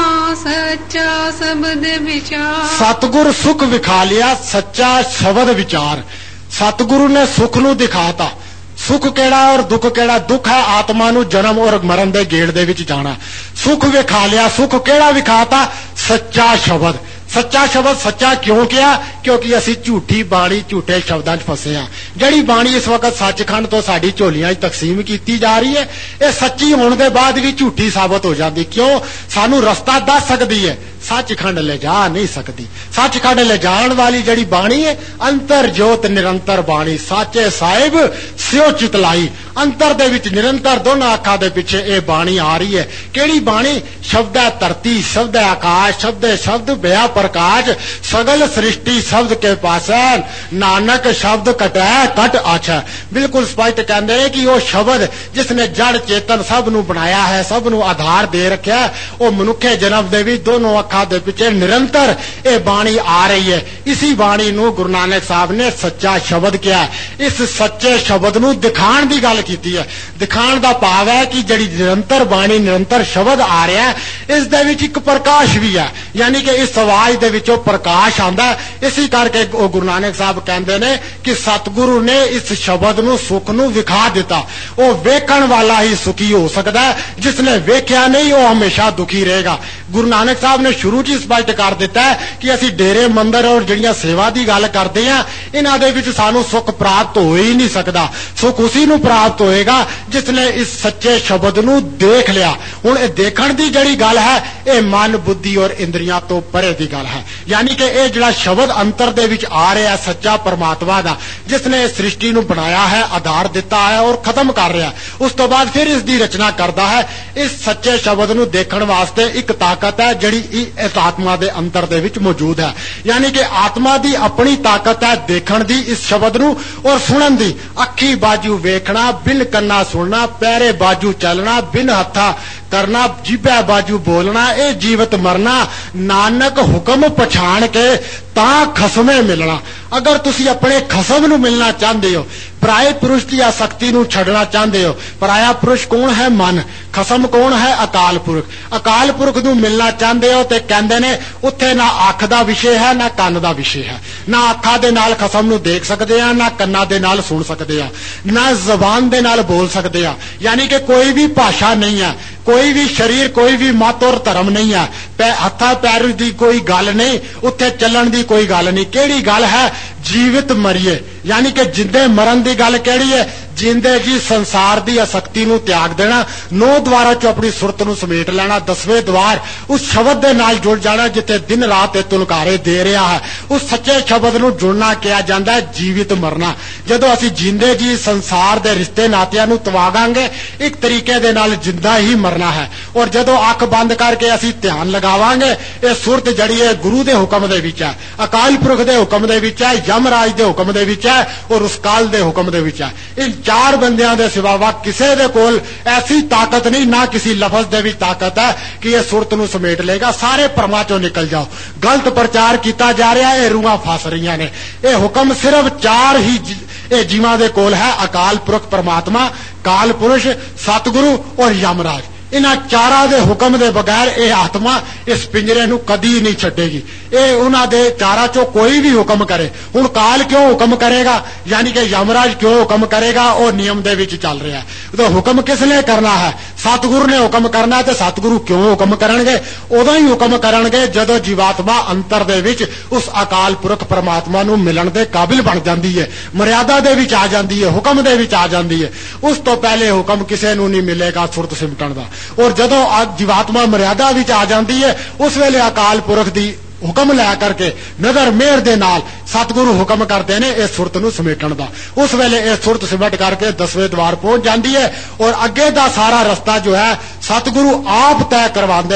ਸੱਚਾ ਸ਼ਬਦ ਵਿਚਾਰ। ਸਤਿਗੁਰ ਸੁਖ ਵਿਖਾ ਲਿਆ ਸੱਚਾ ਸ਼ਬਦ ਵਿਚਾਰ। ਸਤਿਗੁਰੂ ਨੇ ਸੁਖ ਨੂੰ ਦਿਖਾਤਾ। ਸੁਖ ਕਿਹੜਾ ਔਰ ਦੁੱਖ ਕਿਹੜਾ? ਦੁੱਖ ਹੈ ਆਤਮਾ ਨੂੰ ਜਨਮ ਔਰ ਮਰਨ ਦੇ ਗੇੜ ਦੇ ਵਿੱਚ ਜਾਣਾ। ਸੁਖ ਵਿਖਾ ਲਿਆ। ਸੁਖ ਕਿਹੜਾ ਵਿਖਾਤਾ? ਸੱਚਾ ਸ਼ਬਦ। ਸੱਚਾ ਸ਼ਬਦ ਸੱਚਾ ਕਿਉਂ ਕਿਹਾ? ਕਿਉਂਕਿ ਅਸੀਂ ਝੂਠੀ ਬਾਣੀ ਝੂਠੇ ਸ਼ਬਦਾਂ 'ਚ ਫਸੇ ਹਾਂ। ਜਿਹੜੀ ਬਾਣੀ ਇਸ ਵਕਤ ਸੱਚਖੰਡ ਤੋਂ ਸਾਡੀ ਝੋਲੀਆਂ 'ਚ ਤਕਸੀਮ ਕੀਤੀ ਜਾ ਰਹੀ ਹੈ, ਇਹ ਸੱਚੀ ਹੋਣ ਦੇ ਬਾਅਦ ਵੀ ਝੂਠੀ ਸਾਬਤ ਹੋ ਜਾਂਦੀ। ਕਿਉਂ? ਸਾਨੂੰ ਰਸਤਾ ਦੱਸ ਸਕਦੀ ਹੈ, ਸੱਚਖੰਡ ਲਿਜਾ ਨਹੀਂ ਸਕਦੀ। ਸੱਚਖੰਡ ਲਿਜਾਣ ਵਾਲੀ ਜਿਹੜੀ ਬਾਣੀ ਹੈ, ਅੰਤਰ ਜੋਤ ਨਿਰੰਤਰ ਬਾਣੀ ਸਾਚੇ ਸਾਹਿਬ ਸਿਓ ਚਿਤਲਾਈ। ਅੰਤਰ ਦੇ ਵਿੱਚ ਨਿਰੰਤਰ ਦੋਨਾਂ ਅੱਖਾਂ ਦੇ ਪਿੱਛੇ ਇਹ ਬਾਣੀ ਆ ਰਹੀ ਹੈ। ਕਿਹੜੀ ਬਾਣੀ? ਸ਼ਬਦ ਹੈ ਧਰਤੀ, ਸ਼ਬਦ ਹੈ ਆਕਾਸ਼, ਸ਼ਬਦ ਹੈ ਸ਼ਬਦ ਬਿਆ ਪ੍ਰਕਾਸ਼, ਸਗਲ ਸ੍ਰਿਸ਼ਟੀ ਸ਼ਬਦ ਕੇ ਪਾਸੈ, ਨਾਨਕ ਸ਼ਬਦ ਕਟੈ ਕਟ ਆਛੈ। ਬਿਲਕੁਲ ਸਪਸ਼ਟ ਕਹਿੰਦੇ ਨੇ ਕਿ ਉਹ ਸ਼ਬਦ ਜਿਸ ਨੇ ਜੜ ਚੇਤਨ ਸਭ ਨੂੰ ਬਣਾਇਆ ਹੈ, ਸਭ ਨੂੰ ਆਧਾਰ ਦੇ ਰੱਖਿਆ, ਉਹ ਮਨੁੱਖੇ ਜਨਮ ਦੇ ਵਿੱਚ ਦੋਨੋਂ ਅੱਖਾਂ ਦੇ ਪਿੱਛੇ ਨਿਰੰਤਰ ਇਹ ਬਾਣੀ ਆ ਰਹੀ ਹੈ। ਇसी ਬਾਣੀ ਨੂੰ ਗੁਰੂ ਨਾਨਕ ਸਾਹਿਬ ਨੇ ਸੱਚਾ ਸ਼ਬਦ ਕਿਹਾ। ਇਸ ਸੱਚੇ ਸ਼ਬਦ ਨੂੰ ਦਿਖਾਣ ਦੀ ਗੱਲ ਕੀਤੀ ਹੈ। ਦਿਖਾਣ ਦਾ ਭਾਵ ਹੈ ਕਿ ਜਿਹੜੀ ਨਿਰੰਤਰ ਬਾਣੀ ਨਿਰੰਤਰ ਸ਼ਬਦ ਆ ਰਿਹਾ, ਇਸ ਦੇ ਵਿੱਚ ਇੱਕ ਪ੍ਰਕਾਸ਼ ਵੀ ਹੈ, ਯਾਨੀ ਕਿ ਇਸ ਆਵਾਜ਼ ਦੇ ਵਿੱਚੋਂ ਪ੍ਰਕਾਸ਼ ਆਉਂਦਾ। ਇਸੇ ਕਰਕੇ ਉਹ ਗੁਰੂ ਨਾਨਕ ਸਾਹਿਬ ਕਹਿੰਦੇ ਨੇ ਕਿ ਸਤਿਗੁਰੂ ਨੇ ਇਸ ਸ਼ਬਦ ਨੂੰ ਸੁੱਖ ਨੂੰ ਵਿਖਾ ਦਿੱਤਾ। ਉਹ ਵੇਖਣ ਵਾਲਾ ਹੀ ਸੁਖੀ ਹੋ ਸਕਦਾ ਹੈ, ਜਿਸ ਨੇ ਵੇਖਿਆ ਨਹੀਂ ਉਹ ਹਮੇਸ਼ਾ ਦੁਖੀ ਰਹੇਗਾ। ਗੁਰੂ ਨਾਨਕ ਸਾਹਿਬ ਨੇ ਸ਼ੁਰੂ 'ਚ ਸਪਸ਼ਟ ਕਰ ਦਿੱਤਾ ਕਿ ਅਸੀਂ ਡੇਰੇ ਮੰਦਰ ਔਰ ਜਿਹੜੀਆਂ ਸੇਵਾ ਦੀ ਗੱਲ ਕਰਦੇ ਹਾਂ, ਇਹਨਾਂ ਦੇ ਵਿੱਚ ਸਾਨੂੰ ਸੁੱਖ ਪ੍ਰਾਪਤ ਹੋ ਹੀ ਨਹੀਂ ਸਕਦਾ। ਸੁੱਖ ਉਸੇ ਨੂੰ ਪ੍ਰਾਪਤ ਹੋਏਗਾ ਜਿਸ ਨੇ ਇਸ ਸੱਚੇ ਸ਼ਬਦ ਨੂੰ ਦੇਖ ਲਿਆ। ਹੁਣ ਇਹ ਦੇਖਣ ਦੀ ਜਿਹੜੀ ਗੱਲ ਹੈ, ਇਹ ਮਨ ਬੁੱਧੀ ਔਰ ਇੰਦਰੀਆਂ ਤੋਂ ਪਰੇ ਦੀ ਗੱਲ ਹੈ। ਯਾਨੀ ਕਿ ਇਹ ਜਿਹੜਾ ਸ਼ਬਦ ਅੰਤਰ ਦੇ ਵਿੱਚ ਆ ਰਿਹਾ ਸੱਚਾ ਪਰਮਾਤਮਾ ਦਾ, ਜਿਸ ਨੇ ਇਸ ਸ੍ਰਿਸ਼ਟੀ ਨੂੰ ਬਣਾਇਆ ਹੈ, ਆਧਾਰ ਦਿੱਤਾ ਹੈ ਔਰ ਖਤਮ ਕਰ ਰਿਹਾ, ਉਸ ਤੋਂ ਬਾਅਦ ਫਿਰ ਇਸ ਦੀ ਰਚਨਾ ਕਰਦਾ ਹੈ। ਇਸ ਸੱਚੇ ਸ਼ਬਦ ਨੂੰ ਦੇਖਣ ਵਾਸਤੇ ਇੱਕ ਤਾਕਤ ਹੈ ਜਿਹੜੀ ਇਸ ਆਤਮਾ ਦੇ ਅੰਦਰ ਦੇ ਵਿੱਚ ਮੌਜੂਦ ਹੈ। ਯਾਨੀ ਕਿ ਆਤਮਾ ਦੀ ਆਪਣੀ ਤਾਕਤ ਹੈ ਦੇਖਣ ਦੀ ਇਸ ਸ਼ਬਦ ਨੂੰ ਔਰ ਸੁਣਨ ਦੀ। ਅੱਖੀ ਬਾਜੂ ਵੇਖਣਾ, ਬਿਨ ਕੰਨਾ ਸੁਣਨਾ, ਪੈਰੇ ਬਾਜੂ ਚੱਲਣਾ, ਬਿਨ ਹੱਥਾਂ ਕਰਨਾ, ਜੀਭੇ ਬਾਜੂ ਬੋਲਣਾ, ਇਹ ਜੀਵਤ ਮਰਨਾ, ਨਾਨਕ ਹੁਕਮ ਪਛਾਣ ਕੇ ਤਾਂ ਖਸਮੇ ਮਿਲਣਾ। ਅਗਰ ਤੁਸੀਂ ਆਪਣੇ ਖਸਮ ਨੂੰ ਮਿਲਣਾ ਚਾਹੁੰਦੇ ਹੋ, ਪਰਾਏ ਪੁਰਸ਼ ਦੀ ਆਸਕਤੀ ਨੂੰ ਛੱਡਣਾ ਚਾਹੁੰਦੇ ਹੋ, ਪਰਾਇਆ ਪੁਰਸ਼ ਕੌਣ ਹੈ? ਮਨ। ਖਸਮ ਕੌਣ ਹੈ? ਅਕਾਲ ਪੁਰਖ। ਅਕਾਲ ਪੁਰਖ ਨੂੰ ਮਿਲਣਾ ਚਾਹੁੰਦੇ ਹੋ ਤੇ ਕਹਿੰਦੇ ਨੇ ਉੱਥੇ ਨਾ ਅੱਖ ਦਾ ਵਿਸ਼ੇ ਹੈ, ਨਾ ਕੰਨ ਦਾ ਵਿਸ਼ੇ ਹੈ। ਨਾ ਅੱਖਾਂ ਦੇ ਨਾਲ ਖਸਮ ਨੂੰ ਦੇਖ ਸਕਦੇ ਆ, ਨਾ ਕੰਨਾਂ ਦੇ ਨਾਲ ਸੁਣ ਸਕਦੇ ਆ, ਨਾ ਜ਼ਬਾਨ ਦੇ ਨਾਲ ਬੋਲ ਸਕਦੇ ਆ। ਯਾਨੀ ਕਿ ਕੋਈ ਵੀ ਭਾਸ਼ਾ ਨਹੀਂ ਹੈ, ਕੋਈ ਵੀ ਸ਼ਰੀਰ, ਕੋਈ ਵੀ ਮਤ ਔਰ ਧਰਮ ਨਹੀਂ ਹੈ, ਹੱਥਾਂ ਪੈਰ ਦੀ ਕੋਈ ਗੱਲ ਨਹੀਂ, ਉੱਥੇ ਚੱਲਣ ਦੀ ਕੋਈ ਗੱਲ ਨਹੀਂ। ਕਿਹੜੀ ਗੱਲ ਹੈ? ਜੀਵਿਤ ਮਰੀਏ, ਯਾਨੀ ਕਿ ਜਿੰਦੇ ਮਰਨ ਦੀ ਗੱਲ ਕਿਹੜੀ ਹੈ? ਜਿੰਦੇ ਜੀ ਸੰਸਾਰ ਦੀ ਆਸਕਤੀ ਨੂੰ ਤਿਆਗ ਦੇਣਾ, ਨੌ ਦਵਾਰਾਂ ਚੋਂ ਆਪਣੀ ਸੁਰਤ ਨੂੰ ਸਮੇਟ ਲੈਣਾ, ਦਸਵੇਂ ਦਵਾਰ ਉਸ ਸ਼ਬਦ ਦੇ ਨਾਲ ਜੁੜ ਜਾਣਾ ਜਿੱਥੇ ਦਿਨ ਰਾਤ ਇਹ ਤੁਲਕਾਰੇ ਦੇ ਰਿਹਾ ਹੈ। ਉਸ ਸੱਚੇ ਸ਼ਬਦ ਨੂੰ ਜੁੜਨਾ ਕਿਹਾ ਜਾਂਦਾ ਹੈ ਜੀਵਿਤ ਮਰਨਾ। ਜਦੋਂ ਅਸੀਂ ਜਿੰਦੇ ਜੀ ਸੰਸਾਰ ਦੇ ਰਿਸ਼ਤੇ ਨਾਤਿਆਂ ਨੂੰ ਤਵਾਗਾਂਗੇ, ਇੱਕ ਤਰੀਕੇ ਦੇ ਨਾਲ ਜਿੰਦਾ ਹੀ ਮਰਨਾ ਹੈ। ਔਰ ਜਦੋਂ ਅੱਖ ਬੰਦ ਕਰਕੇ ਅਸੀਂ ਧਿਆਨ ਲਗਾਵਾਂਗੇ, ਇਹ ਸੁਰਤ ਜਿਹੜੀ ਹੈ ਗੁਰੂ ਦੇ ਹੁਕਮ ਦੇ ਵਿੱਚ ਹੈ, ਅਕਾਲ ਪੁਰਖ ਦੇ ਹੁਕਮ ਦੇ ਵਿੱਚ ਹੈ, ਯਮਰਾਜ ਦੇ ਹੁਕਮ ਦੇ ਵਿੱਚ ਹੈ ਔਰ ਉਸ ਕਾਲ ਦੇ ਹੁਕਮ ਦੇ ਵਿੱਚ ਹੈ। ਇਹ ਚਾਰ ਬੰਦਿਆਂ ਦੇ ਸਿਵਾਵਾ ਕਿਸੇ ਦੇ ਕੋਲ ਐਸੀ ਤਾਕਤ ਨਹੀਂ, ਨਾ ਕਿਸੇ ਲਫ਼ਜ਼ ਦੇ ਵਿੱਚ ਤਾਕਤ ਹੈ ਕਿ ਇਹ ਸੁਰਤ ਨੂੰ ਸਮੇਟ ਲੇਗਾ। ਸਾਰੇ ਭਰਮਾਂ ਚੋਂ ਨਿਕਲ ਜਾਓ। ਗਲਤ ਪ੍ਰਚਾਰ ਕੀਤਾ ਜਾ ਰਿਹਾ, ਇਹ ਰੂਹਾਂ ਫਸ ਰਹੀਆਂ ਨੇ। ਇਹ ਹੁਕਮ ਸਿਰਫ ਚਾਰ ਹੀ ਇਹ ਜੀਵਾਂ ਦੇ ਕੋਲ ਹੈ, ਅਕਾਲ ਪੁਰਖ ਪਰਮਾਤਮਾ, ਕਾਲ ਪੁਰਸ਼, ਸਤਿਗੁਰੂ ਔਰ ਯਮਰਾਜ। ਇਹਨਾਂ ਚਾਰਾਂ ਦੇ ਹੁਕਮ ਦੇ ਬਗੈਰ ਇਹ ਆਤਮਾ ਇਸ ਪਿੰਜਰੇ ਨੂੰ ਕਦੀ ਨਹੀਂ ਛੱਡੇਗੀ। ਇਹ ਉਹਨਾਂ ਦੇ ਚਾਰਾਂ ਚੋਂ ਕੋਈ ਵੀ ਹੁਕਮ ਕਰੇ। ਹੁਣ ਕਾਲ ਕਿਉਂ ਹੁਕਮ ਕਰੇਗਾ, ਯਾਨੀ ਕਿ ਯਮਰਾਜ ਕਿਉਂ ਹੁਕਮ ਕਰੇਗਾ? ਉਹ ਨਿਯਮ ਦੇ ਵਿੱਚ ਚੱਲ ਰਿਹਾ ਹੈ। ਤਾਂ ਹੁਕਮ ਕਿਸ ਨੇ ਕਰਨਾ ਹੈ? ਸਤਿਗੁਰੂ ਨੇ ਹੁਕਮ ਕਰਨਾ। ਤੇ ਸਤਿਗੁਰੂ ਕਿਉਂ ਹੁਕਮ ਕਰਨਗੇ? ਉਦੋਂ ਹੀ ਹੁਕਮ ਕਰਨਗੇ ਜਦੋਂ ਜੀਵਾਤਮਾ ਅੰਤਰ ਦੇ ਵਿੱਚ ਉਸ ਅਕਾਲ ਪੁਰਖ ਪਰਮਾਤਮਾ ਨੂੰ ਮਿਲਣ ਦੇ ਕਾਬਿਲ ਬਣ ਜਾਂਦੀ ਹੈ, ਮਰਿਆਦਾ ਦੇ ਵਿੱਚ ਆ ਜਾਂਦੀ ਹੈ, ਹੁਕਮ ਦੇ ਵਿੱਚ ਆ ਜਾਂਦੀ ਹੈ। ਉਸ ਤੋਂ ਪਹਿਲੇ ਹੁਕਮ ਕਿਸੇ ਨੂੰ ਨਹੀਂ ਮਿਲੇਗਾ ਸੁਰਤ ਸਿਮਟਣ ਦਾ। ਔਰ ਜਦੋਂ ਜੀਵਾਤਮਾ ਮਰਿਆਦਾ ਵਿੱਚ ਆ ਜਾਂਦੀ ਹੈ, ਉਸ ਵੇਲੇ ਅਕਾਲ ਪੁਰਖ ਦੀ ਹੁਕਮ ਲੈ ਕਰਕੇ ਨਜ਼ਰ ਮਿਹਰ ਦੇ ਨਾਲ ਸਤਿਗੁਰੂ ਹੁਕਮ ਕਰਦੇ ਨੇ ਇਹ ਸੁਰਤ ਨੂੰ ਸਮੇਟਣ ਦਾ। ਉਸ ਵੇਲੇ ਇਹ ਸੁਰਤ ਸਿਮਟ ਕਰਕੇ ਦਸਵੇਂ ਦਵਾਰ ਪਹੁੰਚ ਜਾਂਦੀ ਹੈ ਔਰ ਅੱਗੇ ਦਾ ਸਾਰਾ ਰਸਤਾ ਜੋ ਹੈ ਸਤਿਗੁਰੂ ਆਪ ਤੈਅ ਕਰਵਾਉਂਦੇ ਨੇ।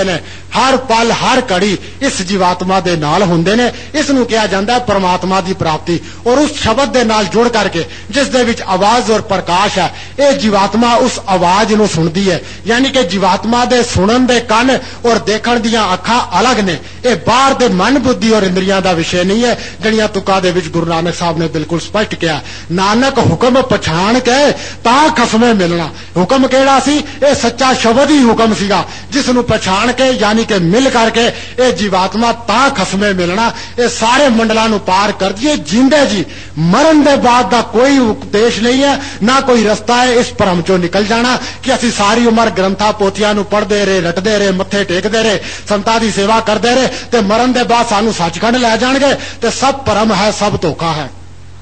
हर पल हर घड़ी इस जीवात्मा दे नाल हुंदे ने। इस नूं कहा जांदा है परमात्मा दी प्राप्ति। और उस शब्द दे नाल जुड़ करके जिस दे विच आवाज और प्रकाश है, ये जीवात्मा उस आवाज नूं सुनदी है। यानी कि जीवात्मा दे सुनन दे कन और देखण दियां अखां अलग ने। ये बाहर दे मन बुद्धि और इंद्रियां दा विषय नहीं है, जड़ियां तुकां दे विच गुरु नानक साहब ने बिल्कुल स्पष्ट किया। नानक हुक्म पछाण के तां खसमे मिलना। हुक्म केड़ा सी? ये सच्चा शब्द ही हुक्म सीगा, जिस नूं पछाण के यानी कि मिल करके ये जीवात्मा तां खसमे मिलना। ये सारे मंडलां नूं पार कर दिए जिंदे जी। मरण दे बाद दा कोई उपदेश नहीं है, ना कोई रस्ता है इस भरम चों निकल जाना कि असीं सारी उम्र ग्रंथां पोथियां नूं पढ़दे रहे, रटदे रहे, मत्थे टेकदे रहे, संतां दी सेवा करदे रहे ते मरण दे बाद सानूं सचखंड लै जाणगे ते सब भरम है, सब धोखा है।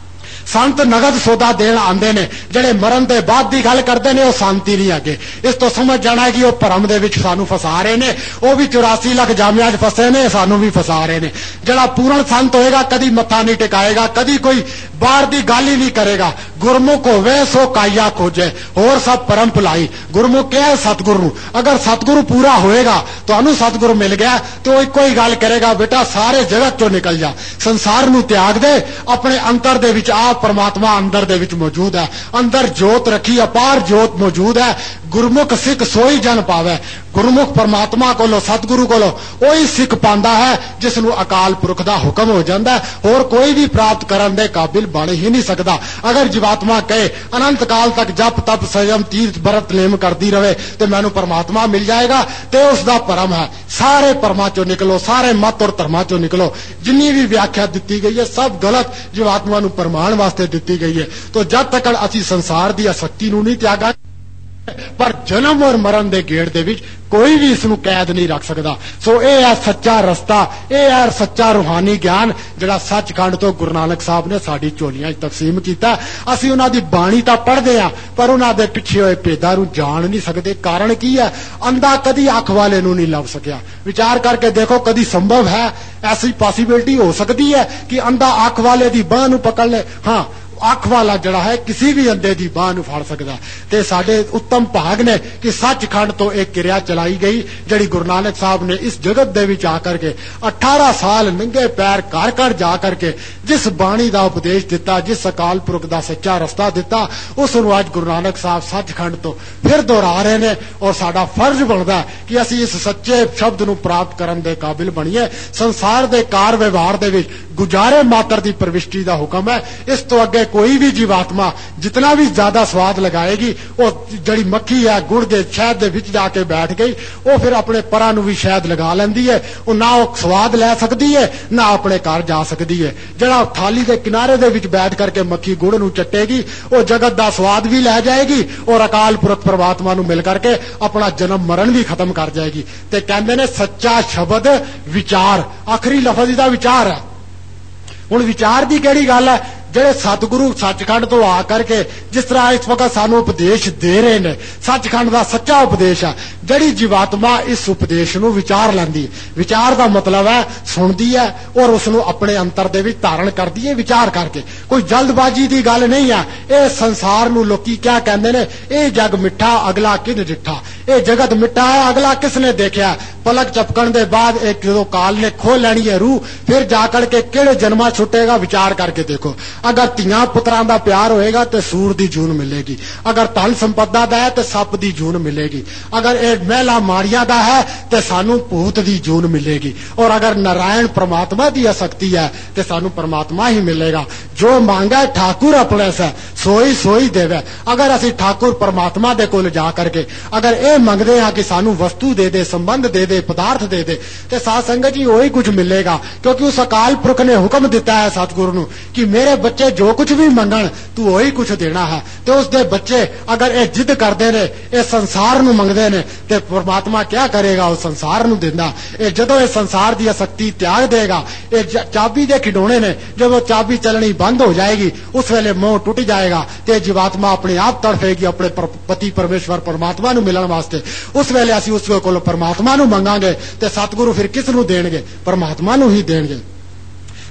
संत नगद सौदा देण आंदे ने, जेड़े मरण दे बाद दी गल करदे ने, ओ शांति नहीं अगे। इस तो समझ जाना है कि वो भरम दे विच सानू फसा रहे ने। वो भी चौरासी लाख जामिया च फसे ने, सानू भी फसा रहे ने। जेड़ा पूर्ण संत होएगा कदी मत्था नहीं टिकाएगा, कदी कोई बाहर दी गल ही नहीं करेगा। गुरमुख होवे सो काया खोजे, होर सब परम भुलाई। गुरमुख क्या है? सतगुरु नूं। अगर सतगुरु पूरा होएगा तो अनु सतगुरु मिल गया तो इको ही गल करेगा, बेटा सारे जगत चों निकल जा, संसार नूं त्याग दे, अपने अंतर दे विच आ परमात्मा अंदर दे विच मौजूद है। अंदर जोत रखी, अपार जोत मौजूद है। गुरमुख सिख सोई जन पावे। गुरमुख परमात्मा कोलों, सतगुरु कोलों ओही सिख पांदा है जिसनूं अकाल पुरख दा हुक्म हो जांदा है। होर कोई भी प्राप्त करन दे काबिल बन ही नहीं सकदा। अगर जीवात्मा कहे अनंत काल तक जप तप संयम तीर्थ व्रत नेम करदी रहे तो मैनूं परमात्मा मिल जाएगा, ते उसदा परम है। सारे परमा चों निकलो, सारे मत और धर्मां चों निकलो। जिन्नी भी व्याख्या दित्ती गई है सब गलत जीवात्मा नूं परमाण वास्ते दित्ती गई है। तो जब तक असीं संसार दी आसक्ति नूं नहीं त्यागा, पर जन्म और मरण दे गेड़ दे विच कोई भी इसनूं कैद नहीं रख सकदा। सो यह है सच्चा रस्ता, यह है सच्चा रूहानी ज्ञान जिहड़ा सचखंड तो गुरु नानक साहब ने साडी झोलियां तकसीम कीता। असीं उन्हां दी बाणी तां पढ़दे आ, पर उन्हां दे पिछे होए भेदां नूं जाण नहीं सकदे। कारण की है? अंधा कदी अख वाले नूं नहीं लभ सकिया। विचार करके देखो, कदी संभव है? ऐसी पॉसिबिलिटी हो सकती है कि अंधा अख वाले दी बांह नूं पकड़ ले? हाँ, अख वाला जड़ा है किसी भी अंधे की बांह नूं फड़ सकदा। ते साडे उत्तम भाग ने कि सचखंड तो एक क्रिया चलाई गई जिहड़ी गुरु नानक साहब ने इस जगत दे विच आकर के अठारह साल नंगे पैर घर घर जा करके जिस बाणी दा उपदेश दिता, जिस अकाल पुरख दा सच्चा रस्ता दिता, उस नूं अज गुरु नानक साहब सचखंड तो फिर दोहरा रहे ने। और साडा फर्ज बनदा कि असीं इस सच्चे शब्द नूं प्राप्त करन दे काबिल बणीए। संसार दे कार व्यवहार दे विच गुजारे मात्र दी प्रविष्टि दा हुक्म है। इस तो अगे कोई भी जीवात्मा जितना भी ज्यादा स्वाद लगाएगी, वो जड़ी मक्खी है गुड़ के शहद दे विच जाके बैठ गई, वो फिर अपने परां नूं भी शहद लगा लैंदी है। वो ना वो स्वाद लै सकती है, ना अपने घर जा सकती है। जड़ा थाली के किनारे दे विच बैठ करके मक्खी गुड़ नूं चटेगी, वो जगत दा स्वाद भी लै जाएगी और अकाल पुरख परमात्मा नूं मिल करके अपना जन्म मरण भी खत्म कर जाएगी। ते कहंदे ने सच्चा शब्द विचार, आखिरी लफज दा विचार है। हुण विचार दी केड़ी गल है? जेड़े सतगुरु सचखंड तो आ करके जिस तरह इस वक्त सानू उपदेश दे रहे ने, सचखंड का सच्चा उपदेश है। जड़ी जीवात्मा इस उपदेश नूं विचार लैंदी, विचार का मतलब है सुनदी है और उसनूं अपने अंतर दे विच धारण करदी है विचार करके। कोई जल्दबाजी की गल नहीं है। ये संसार नूं लोकी क्या कहंदे ने? ये जग मिठा अगला किन डिठा। ये जगत मिठा है, अगला किसने देखा? पलक झपकण दे बाद एक जो काल ने खो लैनी है रूह, फिर जाकर के किहड़े जन्मा छुटेगा विचार करके देखो। अगर तियां पुत्रां दा प्यार होएगा तो सूर दी जून मिलेगी, अगर धन संपदा दा है तो सप दी जून मिलेगी, अगर ये महिला माड़ियां दा है तो सानू भूत दी जून मिलेगी, और अगर नारायण परमात्मा दी आसक्ति है तो सानू परमात्मा ही मिलेगा। जो मांगा ठाकुर अपने से सोई सोई देवे। अगर असी ठाकुर परमात्मा दे कोल जा करके अगर ये मंगते हैं कि सानू वस्तु दे दे, संबंध दे दे, पदार्थ दे दे, तो साध संगत जी वही कुछ मिलेगा। क्योंकि उस अकाल पुरख ने हुक्म दिता है सतगुरु नूं कि मेरे बच्चे जो कुछ भी मंगण तू वही कुछ देना है। तो उसके बच्चे अगर ये जिद करते ने, ये संसार नूं मंगते ने, तो परमात्मा क्या करेगा? उस संसार नूं देंदा। ये जदों इस संसार की आसक्ति त्याग देगा, ये चाबी दे खिडौने ने, जब वो चाबी चलनी बंद हो जाएगी उस वेले मोह टूट जाएगा, तो जीवात्मा अपने आप तड़फेगी अपने पति परमेश्वर परमात्मा नूं मिलण वास्ते। उस वेले असीं उस कोलों परमात्मा नूं मंगांगे तो सतगुरु फिर किस नूं देणगे? परमात्मा नूं ही देणगे।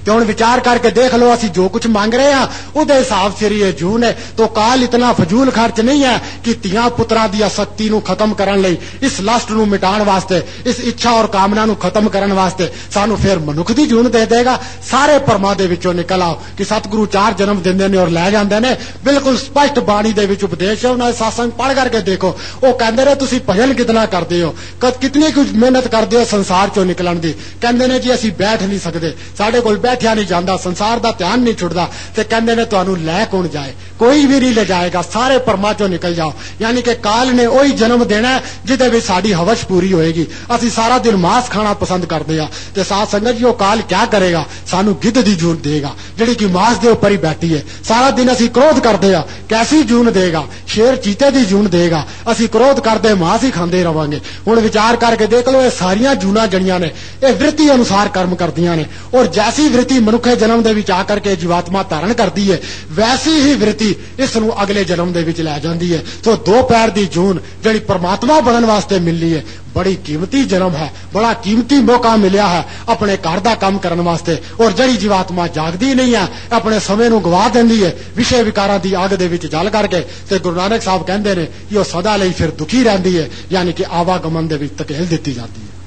ਤੇ ਹੁਣ ਵਿਚਾਰ ਕਰਕੇ ਦੇਖ ਲਓ ਅਸੀਂ ਜੋ ਕੁਝ ਮੰਗ ਰਹੇ ਹਾਂ ਉਹਦੇ ਹਿਸਾਬ ਸਿਰ ਇਹ ਜੂਨ ਹੈ। तो काल इतना फजूल खर्च नहीं है कि ਧੀਆਂ ਪੁੱਤਰਾਂ ਦੀ ਆਸਕਤੀ ਨੂੰ ਖਤਮ ਕਰਨ ਲਈ, ਇਸ ਲਸਟ ਨੂੰ ਮਿਟਾਉਣ ਵਾਸਤੇ, ਇਸ ਇੱਛਾ ਔਰ ਕਾਮਨਾ ਨੂੰ ਖਤਮ ਕਰਨ ਵਾਸਤੇ ਸਾਨੂੰ ਫਿਰ ਮਨੁੱਖ ਦੀ ਜੂਨ ਦੇ ਦੇਗਾ। ਸਾਰੇ ਪਰਮਾ ਦੇ ਵਿੱਚੋਂ ਨਿਕਲ ਆਓ ਕਿ ਸਤਿਗੁਰੂ ਚਾਰ ਜਨਮ ਦਿੰਦੇ ਨੇ ਔਰ ਲੈ ਜਾਂਦੇ ਨੇ। ਬਿਲਕੁਲ ਸਪਸ਼ਟ ਬਾਣੀ ਦੇ ਵਿੱਚ ਉਪਦੇਸ਼ ਹੈ। ਉਹਨਾਂ ਦੇ ਸਾਸੰਗ ਪੜ੍ਹ ਕਰਕੇ ਦੇਖੋ, ਉਹ ਕਹਿੰਦੇ ਨੇ ਤੁਸੀਂ ਭਜਨ ਕਿਤਨਾ ਕਰਦੇ ਹੋ, ਕਿਤਨੀ ਕੁਝ ਮਿਹਨਤ ਕਰਦੇ ਹੋ ਸੰਸਾਰ ਚੋਂ ਨਿਕਲਣ ਦੀ। ਕਹਿੰਦੇ ਨੇ ਜੀ ਅਸੀਂ ਬੈਠ ਨਹੀਂ ਸਕਦੇ, ਸਾਡੇ ਕੋਲ ਬੈਠਿਆ ਨਹੀਂ ਜਾਂਦਾ, ਸੰਸਾਰ ਦਾ ਧਿਆਨ ਨਹੀਂ ਛੁੱਟਦਾ। ਤੇ ਕਹਿੰਦੇ ਨੇ ਤੁਹਾਨੂੰ ਲੈ ਕੌਣ ਜਾਏ, ਕੋਈ ਵੀ ਨਹੀਂ ਲੈ ਜਾਏਗਾ, ਸਾਰੇ ਪਰਮਾ ਚੋਂ ਨਿਕਲ ਜਾਓ। ਯਾਨੀ ਕਿ ਕਾਲ ਨੇ ਉਹੀ ਜਨਮ ਦੇਣਾ ਜਿਹਦੇ ਵਿੱਚ ਸਾਡੀ ਹਵਸ਼ ਪੂਰੀ ਹੋਏਗੀ। ਅਸੀਂ ਸਾਰਾ ਦਿਨ ਮਾंस ਖਾਣਾ ਪਸੰਦ ਕਰਦੇ ਆ ਤੇ ਸਾਧ ਸੰਗਤ ਜੀ ਉਹ ਕਾਲ ਕਿਆ ਕਰੇਗਾ, ਸਾਨੂੰ ਗਿੱਧ ਦੀ ਜੂਨ ਦੇਗਾ ਜਿਹੜੀ ਕਿ ਮਾंस ਦੇ ਉੱਪਰ ਹੀ ਬੈਠੀ ਹੈ। ਸਾਰਾ ਦਿਨ ਅਸੀਂ ਕ੍ਰੋਧ ਕਰਦੇ ਆ, ਕੈਸੀ ਜੂਨ ਦੇਗਾ, ਸ਼ੇਰ ਚੀਤੇ ਦੀ ਜੂਨ ਦੇਗਾ। ਅਸੀਂ ਕ੍ਰੋਧ ਕਰਦੇ ਮਾंस ਹੀ ਖਾਂਦੇ ਰਵਾਂਗੇ। ਹੁਣ ਵਿਚਾਰ ਕਰਕੇ ਦੇਖ ਲਓ, ਇਹ ਸਾਰੀਆਂ ਜੂਨਾਂ ਜੜੀਆਂ ਨੇ ਇਹ ਵ੍ਰਿਤੀ ਅਨੁਸਾਰ ਕਰਮ ਕਰਦੀਆਂ ਨੇ। ਔਰ ਜੈਸੀ ਵ੍ਰਿਤੀ ਮਨੁੱਖੇ ਜਨਮ ਦੇ ਵਿੱਚ ਆ ਕਰਕੇ ਜੀਵਾਤਮਾ ਧਾਰਨ ਕਰਦੀ ਹੈ, ਵੈਸੀ ਹੀ ਵ੍ਰਿਤੀ ਇਸ ਨੂੰ ਅਗਲੇ ਜਨਮ ਦੇ ਵਿੱਚ ਲੈ ਜਾਂਦੀ ਹੈ। ਸੋ ਦੋ ਪੈਰ ਦੀ ਜੂਨ ਜਿਹੜੀ ਪਰਮਾਤਮਾ ਬਣਨ ਵਾਸਤੇ ਮਿਲਣੀ ਹੈ, ਬੜੀ ਕੀਮਤੀ ਜਨਮ ਹੈ, ਬੜਾ ਕੀਮਤੀ ਮੌਕਾ ਮਿਲਿਆ ਹੈ ਆਪਣੇ ਘਰ ਦਾ ਕੰਮ ਕਰਨ ਵਾਸਤੇ। ਔਰ ਜਿਹੜੀ ਜੀਵਾਤਮਾ ਜਾਗਦੀ ਨਹੀਂ ਹੈ, ਆਪਣੇ ਸਮੇਂ ਨੂੰ ਗਵਾ ਦਿੰਦੀ ਹੈ ਵਿਸ਼ੇ ਵਿਕਾਰਾਂ ਦੀ ਅੱਗ ਦੇ ਵਿੱਚ ਜਲ ਕਰਕੇ, ਤੇ ਗੁਰੂ ਨਾਨਕ ਸਾਹਿਬ ਕਹਿੰਦੇ ਨੇ ਕਿ ਉਹ ਸਦਾ ਲਈ ਫਿਰ ਦੁਖੀ ਰਹਿੰਦੀ ਹੈ, ਯਾਨੀ ਕਿ ਆਵਾਗਮਨ ਦੇ ਵਿੱਚ ਧਕੇਲ ਦਿੱਤੀ ਜਾਂਦੀ ਹੈ।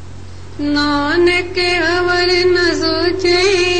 ਨਾਨਕ ਅਵਰ ਨ ਸੋਚੇ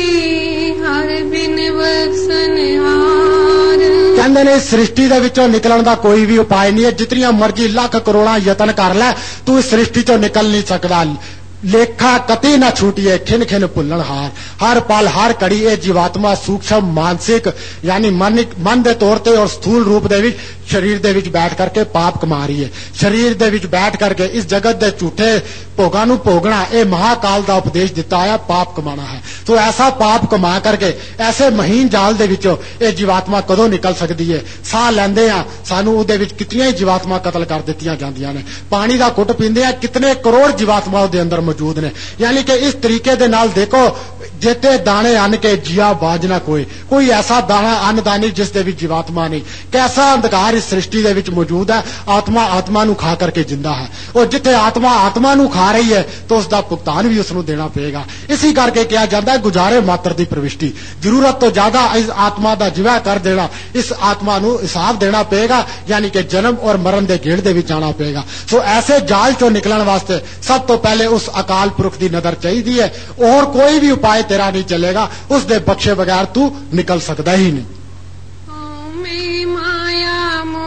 ਹਰ ਬਿਨ ਬਖਸ਼ਣ ਹਾਰ। ਕਹਿੰਦੇ ਨੇ ਸ੍ਰਿਸ਼ਟੀ ਦੇ ਵਿੱਚੋਂ ਨਿਕਲਣ ਦਾ ਕੋਈ ਵੀ ਉਪਾਅ ਨਹੀਂ ਹੈ। ਜਿਤਨੀਆਂ ਮਰਜ਼ੀ ਲੱਖ ਕਰੋੜਾਂ ਯਤਨ ਕਰ ਲੈ, ਤੂੰ ਇਸ ਸ੍ਰਿਸ਼ਟੀ ਚੋਂ ਨਿਕਲ ਨਹੀਂ ਸਕਦਾ। ਲੇਖਾ ਕਤੀ ਨਾ ਛੂਟੀਏ ਖਿਨ ਖਿਨ ਭੁੱਲਣ ਹਾਰ। ਹਰ ਪਲ ਹਰ ਘੜੀ ਇਹ ਜੀਵਾਤਮਾ ਸੂਖਸ਼ਮ ਮਾਨਸਿਕ ਯਾਨੀ ਮਨ ਮਨ ਦੇ ਤੌਰ ਤੇ ਔਰ ਸਥੂਲ ਰੂਪ ਦੇ ਵਿੱਚ ਸਰੀਰ ਦੇ ਵਿੱਚ ਬੈਠ ਕਰਕੇ ਪਾਪ ਕਮਾ ਰਹੀ ਹੈ। ਸਰੀਰ ਦੇ ਵਿੱਚ ਬੈਠ ਕਰਕੇ ਇਸ ਜਗਤ ਦੇ ਝੂਠੇ ਭੋਗਾਂ ਨੂੰ ਭੋਗਣਾ ਇਹ ਮਹਾਕਾਲ ਦਾ ਉਪਦੇਸ਼ ਦਿੱਤਾ ਹੈ, ਪਾਪ ਕਮਾਣਾ ਹੈ। ਸੋ ਐਸਾ ਪਾਪ ਕਮਾ ਕਰਕੇ ਐਸੇ ਮਹੀਨ ਜਾਲ ਦੇ ਵਿੱਚੋਂ ਇਹ ਜੀਵਾਤਮਾ ਕਦੋਂ ਨਿਕਲ ਸਕਦੀ ਹੈ। ਸਾਹ ਲੈਂਦੇ ਆ ਸਾਨੂੰ ਉਹਦੇ ਵਿੱਚ ਕਿਤਨੀਆਂ ਹੀ ਜੀਵਾਤਮਾ ਕਤਲ ਕਰ ਦਿੱਤੀਆਂ ਜਾਂਦੀਆਂ ਨੇ। ਪਾਣੀ ਦਾ ਘੁੱਟ ਪੀਂਦੇ ਆ ਕਿਤਨੇ ਕਰੋੜ ਜੀਵਾਤਮਾ ਉਹਦੇ ਅੰਦਰ ਮੌਜੂਦ ਨੇ। ਯਾਨੀ ਕਿ ਇਸ ਤਰੀਕੇ ਦੇ ਨਾਲ ਦੇਖੋ, ਜਿੱਤੇ ਦਾਣੇ ਅੰਨ ਕੇ ਜੀਆ ਬਾਜ ਨਾ ਕੋਏ, ਕੋਈ ਐਸਾ ਦਾਣਾ ਅੰਨਦਾਨੀ ਜਿਸ ਦੇ ਵਿੱਚ ਜੀਵਾਤਮਾ ਨਹੀਂ। ਕੈਸਾ ਅੰਧਕਾਰ ਇਸ ਸ੍ਰਿਸ਼ਟੀ ਦੇ ਵਿੱਚ ਮੌਜੂਦ ਹੈ। ਆਤਮਾ ਆਤਮਾ ਨੂੰ ਖਾ ਕਰਕੇ ਜਿੰਦਾ ਹੈ, ਔਰ ਜਿੱਥੇ ਆਤਮਾ ਆਤਮਾ ਨੂੰ ਖਾ ਰਹੀ ਹੈ ਤਾਂ ਉਸ ਦਾ ਭੁਗਤਾਨ ਵੀ ਉਸ ਨੂੰ ਦੇਣਾ ਪਏਗਾ। ਇसी ਕਰਕੇ ਕਿਹਾ ਜਾਂਦਾ ਗੁਜ਼ਾਰੇ ਮਾਤਰ ਦੀ ਪ੍ਰਵਿਸ਼ਟੀ, ਜ਼ਰੂਰਤ ਤੋਂ ਜ਼ਿਆਦਾ ਇਸ ਆਤਮਾ ਦਾ ਜਿਵਾ ਕਰ ਦੇਣਾ, ਇਸ ਆਤਮਾ ਨੂੰ ਹਿਸਾਬ ਦੇਣਾ ਪਏਗਾ, ਯਾਨੀ ਕਿ ਜਨਮ ਔਰ ਮਰਨ ਦੇ ਗੇੜ ਦੇ ਵਿੱਚ ਜਾਣਾ ਪਏਗਾ। ਸੋ ਐਸੇ ਜਾਲ ਚੋਂ ਨਿਕਲਣ ਵਾਸਤੇ ਸਭ ਤੋਂ ਪਹਿਲੇ ਉਸ ਅਕਾਲ ਪੁਰਖ ਦੀ ਨਜ਼ਰ ਚਾਹੀਦੀ ਹੈ। और कोई भी उपाय तेरा नहीं चलेगा, उस दे बख्शे बगैर तू निकल सकता ही नहीं। माया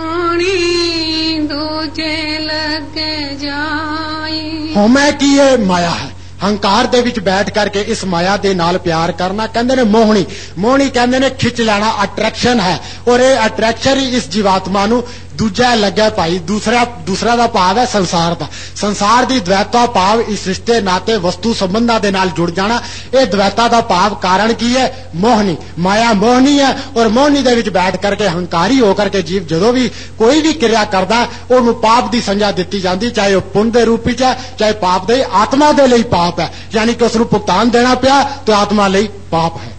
मोणी दूजे लग जाई। होमै की ये माया है, ਹੰਕਾਰ ਦੇ ਵਿੱਚ ਬੈਠ ਕਰਕੇ ਇਸ ਮਾਇਆ ਦੇ ਨਾਲ ਪਿਆਰ ਕਰਨਾ ਕਹਿੰਦੇ ਨੇ ਮੋਹਣੀ। ਮੋਹਣੀ ਕਹਿੰਦੇ ਨੇ ਖਿੱਚ ਲੈਣਾ, ਅਟਰੈਕਸ਼ਨ ਹੈ। ਔਰ ਇਹ ਅਟਰੈਕਸ਼ਨ ਹੀ ਇਸ ਜੀਵਾਤਮਾ ਨੂੰ ਦੂਜਾ ਲੱਗਿਆ ਭਾਈ। ਦੂਸਰਾ ਦੂਸਰਾ ਦਾ ਭਾਵ ਹੈ ਸੰਸਾਰ ਦਾ। ਸੰਸਾਰ ਦੀ ਦਵੈਤਾ ਭਾਵ ਇਸ ਰਿਸ਼ਤੇ ਨਾਤੇ ਵਸਤੂ ਸੰਬੰਧਾਂ ਦੇ ਨਾਲ ਜੁੜ ਜਾਣਾ। ਇਹ ਦਵੈਤਾ ਦਾ ਭਾਵ ਕਾਰਨ ਕੀ ਹੈ? ਮੋਹਣੀ। ਮਾਇਆ ਮੋਹਣੀ ਹੈ ਔਰ ਮੋਹਣੀ ਦੇ ਵਿੱਚ ਬੈਠ ਕਰਕੇ ਹੰਕਾਰੀ ਹੋ ਕਰਕੇ ਜੀਵ ਜਦੋਂ ਵੀ ਕੋਈ ਵੀ ਕਿਰਿਆ ਕਰਦਾ ਉਹਨੂੰ ਪਾਪ ਦੀ ਸੰਜਾ ਦਿੱਤੀ ਜਾਂਦੀ, ਚਾਹੇ ਉਹ ਪੁੰਨ ਦੇ ਰੂਪ ਵਿੱਚ ਹੈ ਚਾਹੇ ਪਾਪ ਦੇ। ਆਤਮਾ ਦੇ ਲਈ ਪਾਪ ਹੈ, ਯਾਨੀ ਕਿ ਉਸ ਨੂੰ ਭੁਗਤਾਨ ਦੇਣਾ ਪਿਆ ਤੇ ਆਤਮਾ ਲਈ ਪਾਪ ਹੈ।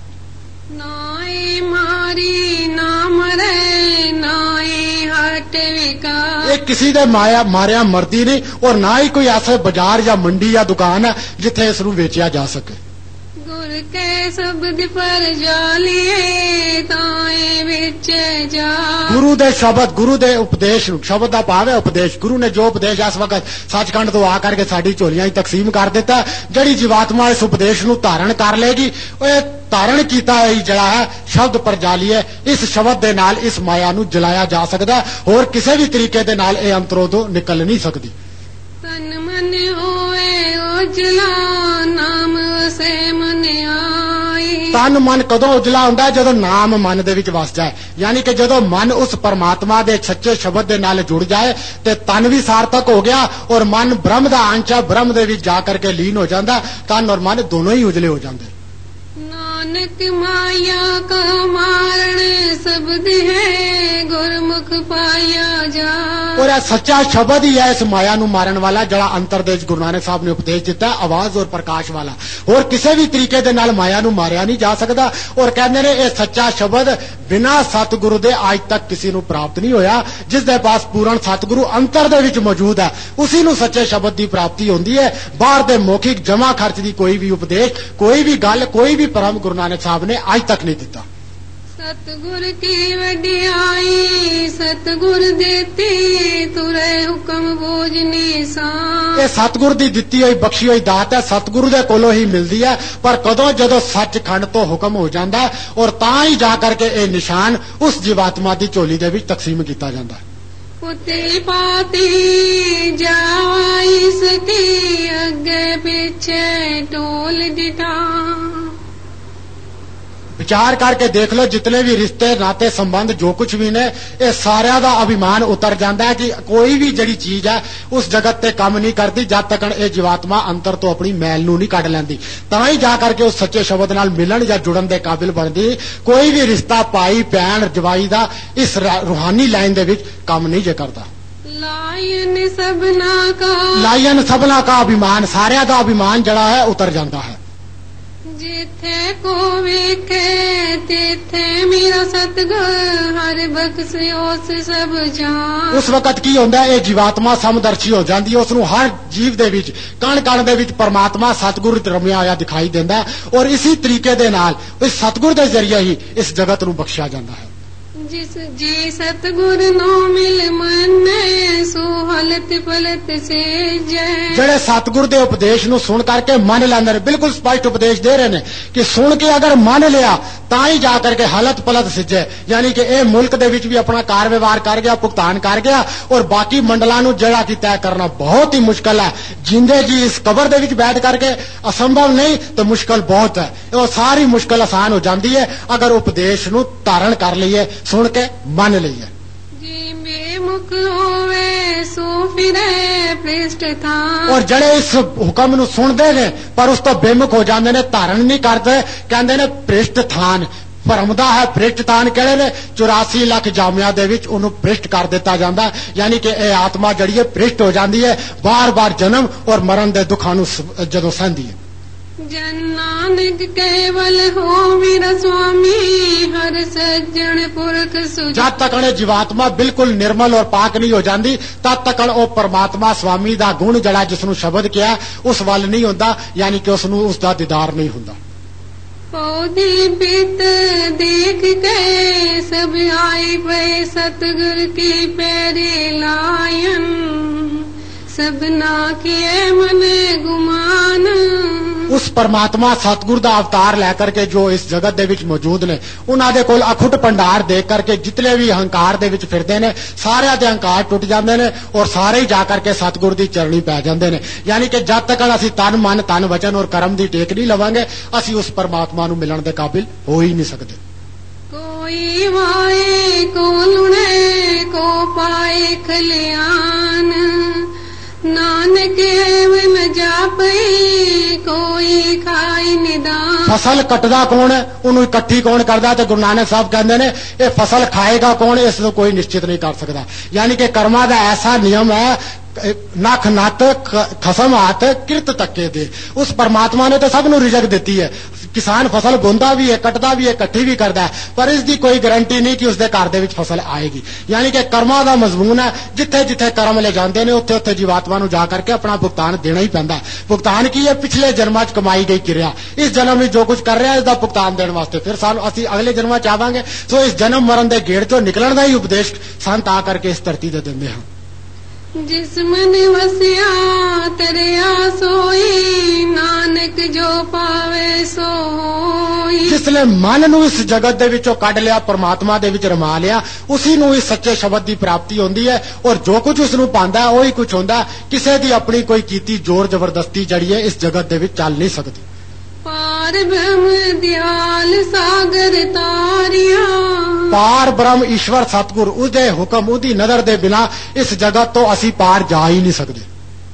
ਨਾਏ ਮਾਰੀ ਨਾ ਮਰੇ ਨਾਏ ਹਟ ਵਿਕਾਰ। ਇਹ ਕਿਸੇ ਦੇ ਮਾਇਆ ਮਾਰਿਆ ਮਰਦੀ ਨਹੀਂ ਔਰ ਨਾ ਹੀ ਕੋਈ ਐਸੇ ਬਾਜ਼ਾਰ ਜਾਂ ਮੰਡੀ ਜਾਂ ਦੁਕਾਨ ਹੈ ਜਿੱਥੇ ਇਸ ਨੂੰ ਵੇਚਿਆ ਜਾ ਸਕੇ। ਗੁਰ ਕੇ ਸ਼ਬਦ ਪਰ ਜਾਲੀਏ ਤਾਏ ਵਿੱਚ ਜਾ। ਗੁਰੂ ਦੇ ਸ਼ਬਦ, ਗੁਰੂ ਦੇ ਉਪਦੇਸ਼ ਨੂੰ, ਸ਼ਬਦ ਦਾ ਭਾਵ ਹੈ ਉਪਦੇਸ਼। ਗੁਰੂ ਨੇ ਜੋ ਉਪਦੇਸ਼ ਇਸ ਵਕਤ ਸੱਚਖੰਡ ਤੋਂ ਆ ਕਰਕੇ ਸਾਡੀ ਝੋਲੀਆਂ ਹੀ ਤਕਸੀਮ ਕਰ ਦਿੱਤਾ। ਜਿਹੜੀ ਜੀਵਾਤਮਾ ਇਸ ਉਪਦੇਸ਼ ਨੂੰ ਧਾਰਨ ਕਰ ਲੇਗੀ, ਉਹ ਧਾਰਨ ਕੀਤਾ ਹੈ ਜਿਹੜਾ ਹੈ ਸ਼ਬਦ ਪਰ ਜਾਲੀਏ। ਇਸ ਸ਼ਬਦ ਦੇ ਨਾਲ ਇਸ ਮਾਇਆ ਨੂੰ ਜਲਾਇਆ ਜਾ ਸਕਦਾ, ਹੋਰ ਕਿਸੇ ਵੀ ਤਰੀਕੇ ਦੇ ਨਾਲ ਇਹ ਅੰਤਰੋਂ ਤੋਂ ਨਿਕਲ ਨਹੀਂ ਸਕਦੀ। ਤਨ ਮਨ ਹੋਏ ਉਜਲਾ ਨਾਮ ਵਸੇ ਮਨ ਆਈ। ਤਨ ਮਨ ਕਦੋਂ ਉਜਲਾ ਹੁੰਦਾ? ਜਦੋਂ ਨਾਮ ਮਨ ਦੇ ਵਿੱਚ ਵਸ ਜਾਏ, ਯਾਨੀ ਕਿ ਜਦੋਂ ਮਨ ਉਸ ਪਰਮਾਤਮਾ ਦੇ ਸੱਚੇ ਸ਼ਬਦ ਦੇ ਨਾਲ ਜੁੜ ਜਾਏ ਤੇ ਤਨ ਵੀ ਸਾਰਥਕ ਹੋ ਗਿਆ ਔਰ ਮਨ ਬ੍ਰਹਮ ਦਾ ਅੰਸ਼ ਹੈ, ਬ੍ਰਹਮ ਦੇ ਵਿੱਚ ਜਾ ਕਰਕੇ ਲੀਨ ਹੋ ਜਾਂਦਾ। ਤਨ ਔਰ ਮਨ ਦੋਨੋਂ ਹੀ ਉਜਲੇ ਹੋ ਜਾਂਦੇ। ਨਾਨਕ ਮਾਇਆ ਕਾ ਮਾਰਨ ਸ਼ਬਦ ਹੈ ਗੁਰਮੁਖ ਪਾਇਆ ਜਾ। ਔਰ ਇਹ ਸੱਚਾ ਸ਼ਬਦ ਹੀ ਹੈ ਇਸ ਮਾਇਆ ਨੂੰ ਮਾਰਨ ਵਾਲਾ, ਜਿਹੜਾ ਅੰਤਰਦੇਸ਼ ਗੁਰੂ ਨਾਨਕ ਸਾਹਿਬ ਨੇ ਉਪਦੇਸ਼ ਦਿੱਤਾ, ਆਵਾਜ਼ ਔਰ ਪ੍ਰਕਾਸ਼ ਵਾਲਾ। ਹੋਰ ਕਿਸੇ ਵੀ ਤਰੀਕੇ ਦੇ ਨਾਲ ਮਾਇਆ ਨੂੰ ਮਾਰਿਆ ਨਹੀਂ ਜਾ ਸਕਦਾ। ਔਰ ਕਹਿੰਦੇ ਨੇ ਇਹ ਸੱਚਾ ਸ਼ਬਦ ਬਿਨਾਂ ਸਤਿਗੁਰੂ ਦੇ ਅੱਜ ਤੱਕ ਕਿਸੇ ਨੂੰ ਪ੍ਰਾਪਤ ਨਹੀਂ ਹੋਇਆ। ਜਿਸ ਦੇ ਪਾਸ ਪੂਰਨ ਸਤਿਗੁਰੂ ਅੰਤਰ ਦੇ ਵਿੱਚ ਮੌਜੂਦ ਹੈ, ਉਸੇ ਨੂੰ ਸੱਚੇ ਸ਼ਬਦ ਦੀ ਪ੍ਰਾਪਤੀ ਹੁੰਦੀ ਹੈ। ਬਾਹਰ ਦੇ ਮੌਖਿਕ ਜਮਾ ਖਰਚ ਦੀ ਕੋਈ ਵੀ ਉਪਦੇਸ਼, ਕੋਈ ਵੀ ਗੱਲ, ਕੋਈ ਵੀ ਪਰਮ गुरु नानक साहब ने आज तक नहीं दिता। सतगुर की वडियाई सतगुर देती तुरे हुक्म बोझ निशान। ये सतगुर दी दिती हुई बख्शी हुई दात है, सतगुरु दे कोलों ही मिलती है। पर कदों जदों सचखंड तो हुक्म हो जाता है और तां ही जा करके ये निशान उस जीवात्मा दी झोली दे विच तकसीम किया जाता है। पुती पाती जावाई सकी अगे पीछे टोल दिता। विचार करके देख लो जितने भी रिश्ते नाते संबंध जो कुछ भी ने ये सारिया दा अभिमान उतर जाता है कि कोई भी जड़ी चीज है उस जगत ते काम नहीं करती जब तक ये जीवात्मा अंतर तो अपनी मैल नूं नहीं कढ लैंदी, तां ही जा करके उस सच्चे शब्द नाल मिलन या जुड़न दे काबिल बनदी। कोई भी रिश्ता पाई भैन जवाई दा इस रूहानी लाइन दे विच काम नहीं जे करता। लायन सबना का लायन सबना का अभिमान सारिया दा अभिमान जड़ा है उतर जाता है। जिथे को वेखे तिथे मेरा सतगुर हर बख्शे उस सब जान। उस वक्त की होंदा है ये जीवात्मा समदर्शी हो जाती है, उसनू हर जीव दे विच कण कण दे विच परमात्मा सतगुर रमिया होया दिखाई देंदा है और इसी तरीके दे नाल इस सतगुर दे जरिए ही इस जगत नू बख्शिया जाता है। जिस जी सतगुर नो मिल मन सो हलत पलत से जय। जड़े सतगुर दे उपदेश नू सुन करके मन लैंदे ने, बिल्कुल स्पष्ट उपदेश दे रहे ने कि सुन के अगर मन लिया तां ही जा करके हलत पलत सिजे, यानी कि ए मुल्क दे विच भी अपना कार व्यवहार कर गया, भुगतान कर गया और बाकी मंडलां नू जड़ा की तय करना बहुत ही मुश्किल है। जिंदे जी इस कबर दे विच बैठ करके असंभव नहीं तो मुश्किल बहुत है। वो सारी मुश्किल आसान हो जाती है अगर उपदेश नू धारण कर लईए, सुन के मान लईए। जी बेमुख होवे सो फिरे पृष्ठ थान। और जड़े इस हुक्म नू सुनते ने पर उस तो बेमुख हो जाते ने, धारण नहीं करते, कहते ने पृष्ठ थान भरमदा है। पृष्ठ थान कहड़े ने चौरासी लाख जामिया दे विच उन्होंने पृष्ठ कर दिता जाता है, यानी कि यह आत्मा जड़ी है पृष्ठ हो जाती है, बार बार जन्म और मरण के दुखा नू जदों सहंदी है। जन नानक केवल हो मेरा स्वामी हर सज्जन पुरख सुझ। जब तक जीवात्मा बिल्कुल निर्मल और पाक नहीं हो जाती तब तक वो परमात्मा स्वामी दा गुण जड़ा जिसनू शब्द किया उस वल नहीं होता, यानी कि उसनू उसका दीदार नहीं होता। पौधी पित देख के सब आई पे सतगुर की पैरी लायन सबना किए मन गुमान। उस परमात्मा सतगुर दा अवतार लैकर के जो इस जगत दे विच मौजूद ने उन्हां दे कोल अखुट भंडार देख करके जितने भी अहंकार दे विच फिरदे ने सारे दे अहंकार टुट जांदे ने और सारे ही जा करके सतगुर दी चरणी पै जांदे ने। यानी कि जब तक असीं तन मन तन वचन और कर्म दी टेक नहीं लवांगे असीं उस परमात्मा नूं मिलण दे काबिल हो ही नहीं सकदे। कोई वाए को लुणे को पाए खलियान नानक न जापई कोई खाई निदान। फसल कटदा कौन है, उन्होंने इकट्ठी कौन करदा, तो गुरु नानक साहब कहते हैं ये फसल खाएगा कौन इसको कोई निश्चित नहीं कर सकता। यानी कि कर्मा का ऐसा नियम है नख नत खसम हाथ किरत तके दे। उस परमात्मा ने तो सब नूं रिजक दी है, किसान फसल बोंदा भी है कटदा भी है इकट्ठी भी करता है, पर इसकी कोई गारंटी नहीं कि उसके घर दे विच फसल आएगी। यानी कि कर्मा का मजमून है जिथे जिथे कर्म ले जाते हैं उत्थे उत्थे जीवात्मा नूं जा करके अपना भुगतान देना ही पैंदा है। भुगतान की है पिछले जन्मां च कमाई गई क्रिया, इस जन्म में जो कुछ कर रहा है इसका भुगतान देने वास्ते फिर सानूं असीं अगले जन्मां च आवांगे। सो इस जन्म मरण के गेड़ चों निकलण दा ही उपदेश संत आ करके इस धरती दे दिंदे हैं। जिस मन वसिया तेरिया सोई नानक जो पावे सो होई। जिसने मन नूं इस जगत दे विचों कढ लिया परमात्मा दे विच रमा लिया उसी नूं इस सच्चे शब्द की प्राप्ति होंदी है और जो कुछ उसनूं पांदा है वही कुछ होंदा। किसी दी अपनी कोई कीती जोर जबरदस्ती जड़ी है इस जगत दे विच चल नहीं सकती। पार ब्रह्म दयाल सागर तारिया पार ब्रह्म ईश्वर सतगुर उसदे हुक्म उदी नजर दे बिना इस जगत तो असी पार जा ही नहीं सकते।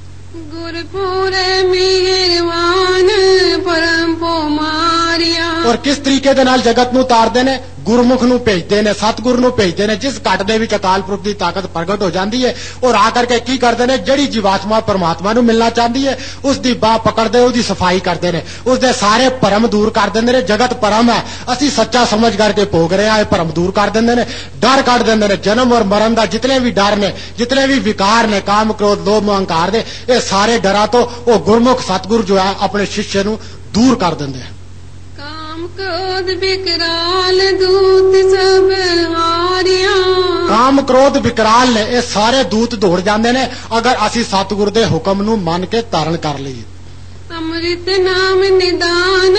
गुरपुरे मेहरबान परम पो मारिया। और किस तरीके दे नाल जगत नूं तारदे ने, गुरमुख नूं भेजदे ने, सतगुर नूं भेजदे ने, जिस घट दे विच अकाल पुरख दी ताकत प्रगट हो जाती है और आकर के की करते ने जड़ी जीवात्मा परमात्मा नूं मिलना चाहती है उसकी बाह पकड़ते उसकी सफाई करते हैं, उसके सारे भरम दूर कर देंगे ने। जगत भरम है असी सच्चा समझ करके भोग रहे हैं, भरम दूर कर देंगे ने, डर कट देंगे ने। जन्म और मरण का जितने भी डर ने जितने भी विकार ने काम क्रोध लोभ अहंकार दे ये सारे डरा तो वो गुरमुख सतगुर जो है अपने शिष्य नूं दूर कर देंगे। काम क्रोध विकराल दूत सब हारिया। काम क्रोध विकराल ने ये सारे दूत दौड़ जाते ने अगर असी सतगुरु दे हुक्म नू मन के धारण कर लईए। अमृत नाम निदान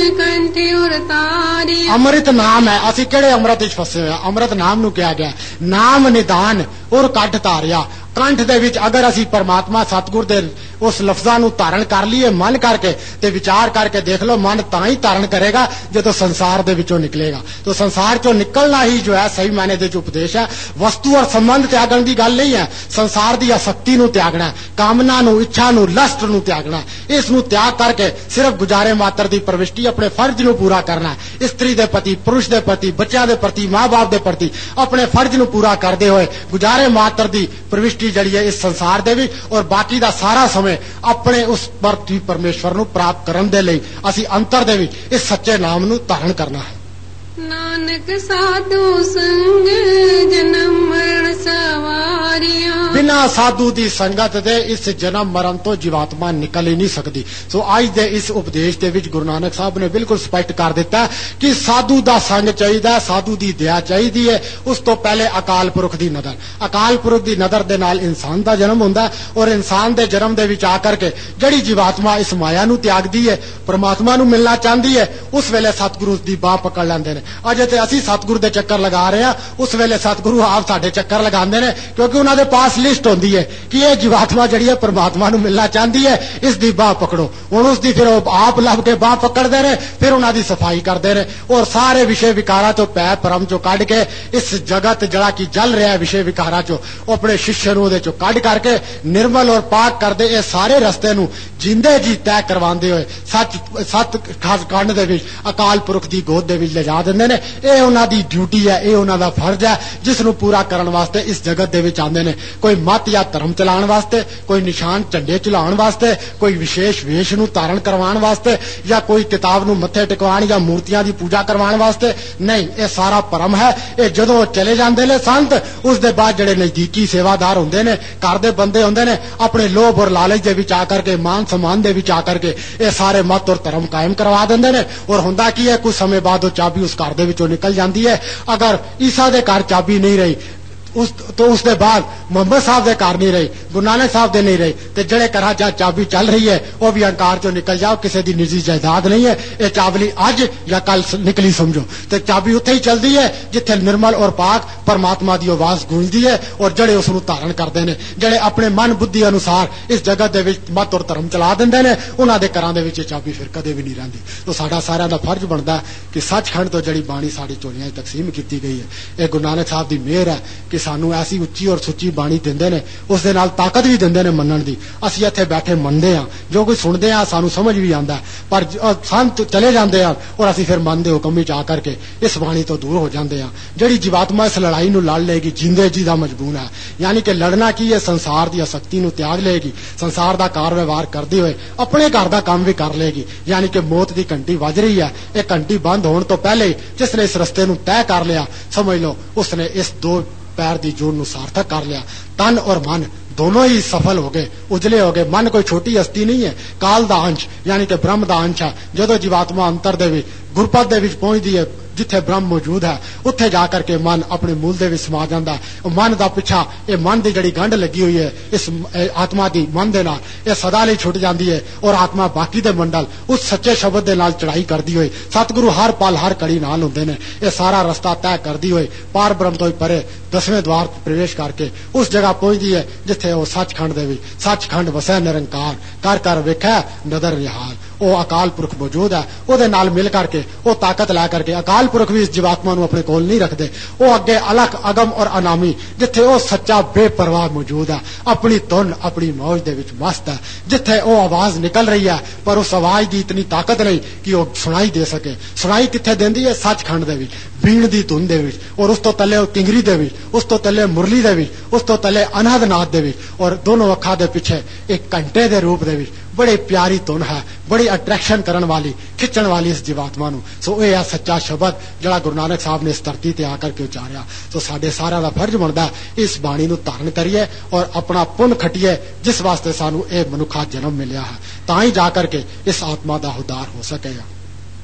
कंठी और तारिया। अमृत नाम है, असी केड़े अमृत विच फसे हुए। अमृत नाम नू कहा गया नाम निदान और कंठ तारिया। कंठ दे विच अगर असी परमात्मा सतगुरु दे उस लफ्जां नू धारण कर लीए मन करके ते विचार करके देख लो, मन तां ही धारण करेगा जदों संसार दे विचों निकलेगा। तो संसार चों निकलना ही जो है सही मायने दे उपदेश है। वस्तु और संबंध त्यागण की गल नहीं है, संसार की आसक्ति नू त्यागना है, कामना नू, इच्छा नू, लस्ट नू त्यागना है। इस नू त्याग करके सिर्फ गुजारे मात्र की प्रविष्टि अपने फर्ज नू पूरा करना है। स्त्री दे प्रति, पुरुष दे प्रति, बच्चों दे प्रति, मां बाप दे प्रति अपने फर्ज नू पूरा करते हुए गुजारे मात्र की प्रविष्टि जड़ी है इस संसार दे विच और बाकी दा सारा समय अपने उस पृथ्वी परमेश्वर नू प्राप्त करन दे लई असी अंतर दे विच इस सच्चे नाम नू धारण करना है। नानक साधु संग जन्म मरण सवारिया। बिना साधु दी संगत दे इस जन्म मरण तो जीवात्मा निकल ही नहीं सकती। सो आज दे इस उपदेश दे विच गुरु नानक साहब ने बिल्कुल स्पष्ट कर दिता कि साधु दा संग चाहिदा, साधु दी दया चाहिदी है। उस तो पहले अकाल पुरख दी नदर, अकाल पुरख दी नदर दे नाल इंसान दा जन्म हुंदा और इंसान दे जन्म दे विच आकर के जड़ी जीवात्मा इस माया नू त्यागदी है, परमात्मा नू मिलना चाहती है, उस वेले सतगुरु दी बाह पकड़ लैंदे ने। अजे ते असी सतगुरु दे चक्कर लगा रहे हैं, उस वेले सतगुरु आप साडे चक्कर लगांदे ने क्योंकि उन्हां दे पास लिस्ट होंदी है कि ये जीवात्मा जड़ी है परमात्मा नू मिलना चाहती है, इस दी बाह पकड़ो। हुण उस दी फिर आप लभ के बाह पकड़दे ने, फिर उन्हां दी सफाई करदे ने और सारे विषय विकारा तो पै परम चो कढ के इस जगत जड़ा की जल रहा है विषय विकारा चो अपने शिष्य नू उहदे चो कढ करके निर्मल और पाक करदे ये सारे रस्ते नू जिंदे जी तय करवांदे होए सच सत खास कंड दे विच अकाल पुरख दी गोद दे विच ले जा दिंदे ने। ये उन्हां दी ड्यूटी है, ये उन्हां दा फर्ज है जिस नू पूरा करन वास्ते इस जगत दे विच आंदे ने। कोई मत या धर्म चलाण वास्ते, कोई निशान झंडे चलाउण वास्ते, कोई विशेष वेश नू धारण करवाण वास्ते या कोई किताब नू मत्थे टिकवाण या मूर्तियां दी पूजा करवाण वास्ते नहीं। ये सारा भरम है। ये जदों चले जांदे ने संत उस दे बाद जड़े नजदीकी सेवादार हुंदे ने, घर दे बंदे हुंदे ने, अपने लोभ और लालच दे विच आकर के मान सम्मान दे विच आकर के ये सारे मत और धर्म कायम करवा दिंदे ने। और हुंदा की है कुछ समय बाद वो चाबी उस घर दे विचों निकल जाती है। अगर ईसा दे घर चाबी नहीं रही उस तो उसके बाद मुहम्मद साहब दे घर नहीं रही, गुरु नानक साहब दे नहीं रही, तो जड़े घर चा चाबी चल रही है वह भी अहंकार चो निकल जाओ। किसी की निजी जायदाद नहीं है, ये चाबली अज या कल निकली समझो। तो चाबी उत्थे ही चलती है जिथे निर्मल और पाक परमात्मा की आवाज गूंजती है और जड़े उसनू धारण करते हैं, जड़े अपने मन बुद्धि अनुसार इस जगत दे विच मत और धर्म चला देंदे ने, उन्हां दे घरां दे विच चाबी फिर कदे भी नहीं रहिंदी। तो साडा सारिआं दा फर्ज बनदा कि सचखंड तो जड़ी बाणी साडी झोलियां तकसीम की गई है, ये गुरु नानक साहब की मेहर है कि सानू ऐसी उच्ची और सुच्ची बाणी दिंदे ने, उस दे नाल ताकत भी दिंदे ने मनण दी। असीं इत्थे बैठे मनदे हां, जो कुछ सुनदे हां सानू समझ भी आंदा, पर संत चले जांदे हां और असीं फिर मन दे हुक्म विच आ करके इस बाणी तो दूर हो जांदे हां। जड़ी जीवात्मा इस लड़ाई नू लड़ लेगी जिंदे जी दा मजबून है, यानी कि लड़ना की है संसार दी आसक्ति नू त्याग लेगी, संसार दा कार व्यवहार करदे होए अपने घर दा काम भी कर लेगी। यानी कि मौत दी घंटी वज रही है, ये घंटी बंद होने तो पहले जिसने इस रस्ते नू तय कर लिया समझ लो उसने इस दो पैर दी जोड़ नू सार्थक कर लिया। तन और मन दोनों ही सफल हो गए, उजले हो गए। मन कोई छोटी हस्ती नहीं है, काल दा अंश यानी कि ब्रह्म दा अंश है। जदों जीवात्मा अंतर दे विच गुरपत दे विच पहुंचदी है जिथे ब्रह्म मौजूद है, उत्थे जाकर के मन अपने मूल दे विच समा जांदा है। मन दा पिछा ये मन दी जड़ी गंढ लगी हुई है इस आत्मा दी मन दे नाल ये सदा लई छुट जांदी है और आत्मा बाकी दे मंडल उस सच्चे शब्द दे नाल चढ़ाई करदी होई सतगुरु हर पल हर कड़ी नाल हुंदे ने। ये सारा रस्ता तय करदी होई पार ब्रह्म तो परे दसवें द्वार प्रवेश करके उस जगह पहुंचदी है जिथे वो सचखंड दे विच सचखंड वसै निरंकार कर कर वेखै नदर निहाल। वो अकाल पुरख मौजूद है, ओदे नाल मिल करके वो ताकत लै करके अकाल पुरख भी इस जीवात्मा नू अपने कोल नहीं रखते। वो अगे अलख अगम और अनामी जिथे वो सच्चा बेपरवाह मौजूद है, अपनी धुन अपनी मौज दे विच मस्त है। जिथे वो आवाज निकल रही है पर उस आवाज की इतनी ताकत नहीं कि वो सुनाई दे सके। सुनाई किथे देंदी है? सचखंड दे विच बीण दी धुन दे विच और उस तो तले तिंगरी दे विच, उस तो तले मुरली दे विच, उस तो तले अनाद नाद दे विच और दोनों अखा दे पिछे एक घंटे दे रूप दे विच बड़ी प्यारी धुन है, बड़ी अट्रैक्शन करने वाली खिंचण वाली इस जीवात्मा नू। सो ये है सच्चा शब्द जड़ा गुरु नानक साहब ने इस धरती ते आकर के उचारिया। तो साडे सारिआं दा फर्ज बनदा है इस बाणी नू धारण करिए और अपना पुण्य खटिए जिस वास्ते सानू ये मनुखा जन्म मिलिया है, तां ही जाकर के इस आत्मा दा उद्धार हो सकेगा।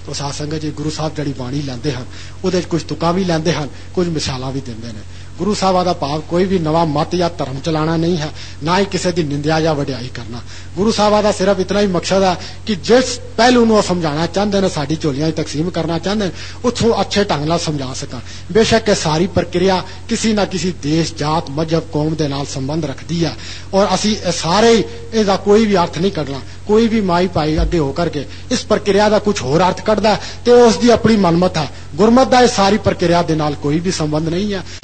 तो साध संगत जी गुरु साहब जिहड़ी बाणी लैंदे हन उहदे कुछ तुकां भी लैंदे हन, कुछ मिसालां भी दिंदे ने। गुरु साहब दा भाव कोई भी नवा मत या धर्म चलाना नहीं है, ना ही किसी की निंदा या वडियाई करना। गुरु साहब दा सिर्फ इतना ही मकसद है कि जिस पहलू नूं समझाना चाहते हैं, साडी झोलियां तकसीम करना चाहते हैं, उत्थों अच्छे ढंग नाल समझा सकन। बेशक ये सारी प्रक्रिया किसी ना किसी देश, जात, मजहब, कौम दे नाल संबंध रखती है और असी सारे इसका कोई भी अर्थ नहीं कढना। कोई भी माई भाई अगे होकर के इस प्रक्रिया का कुछ होर अर्थ कढदा ते उसकी अपनी मनमत है। गुरमत का इस सारी प्रक्रिया दे नाल कोई भी संबंध नहीं है।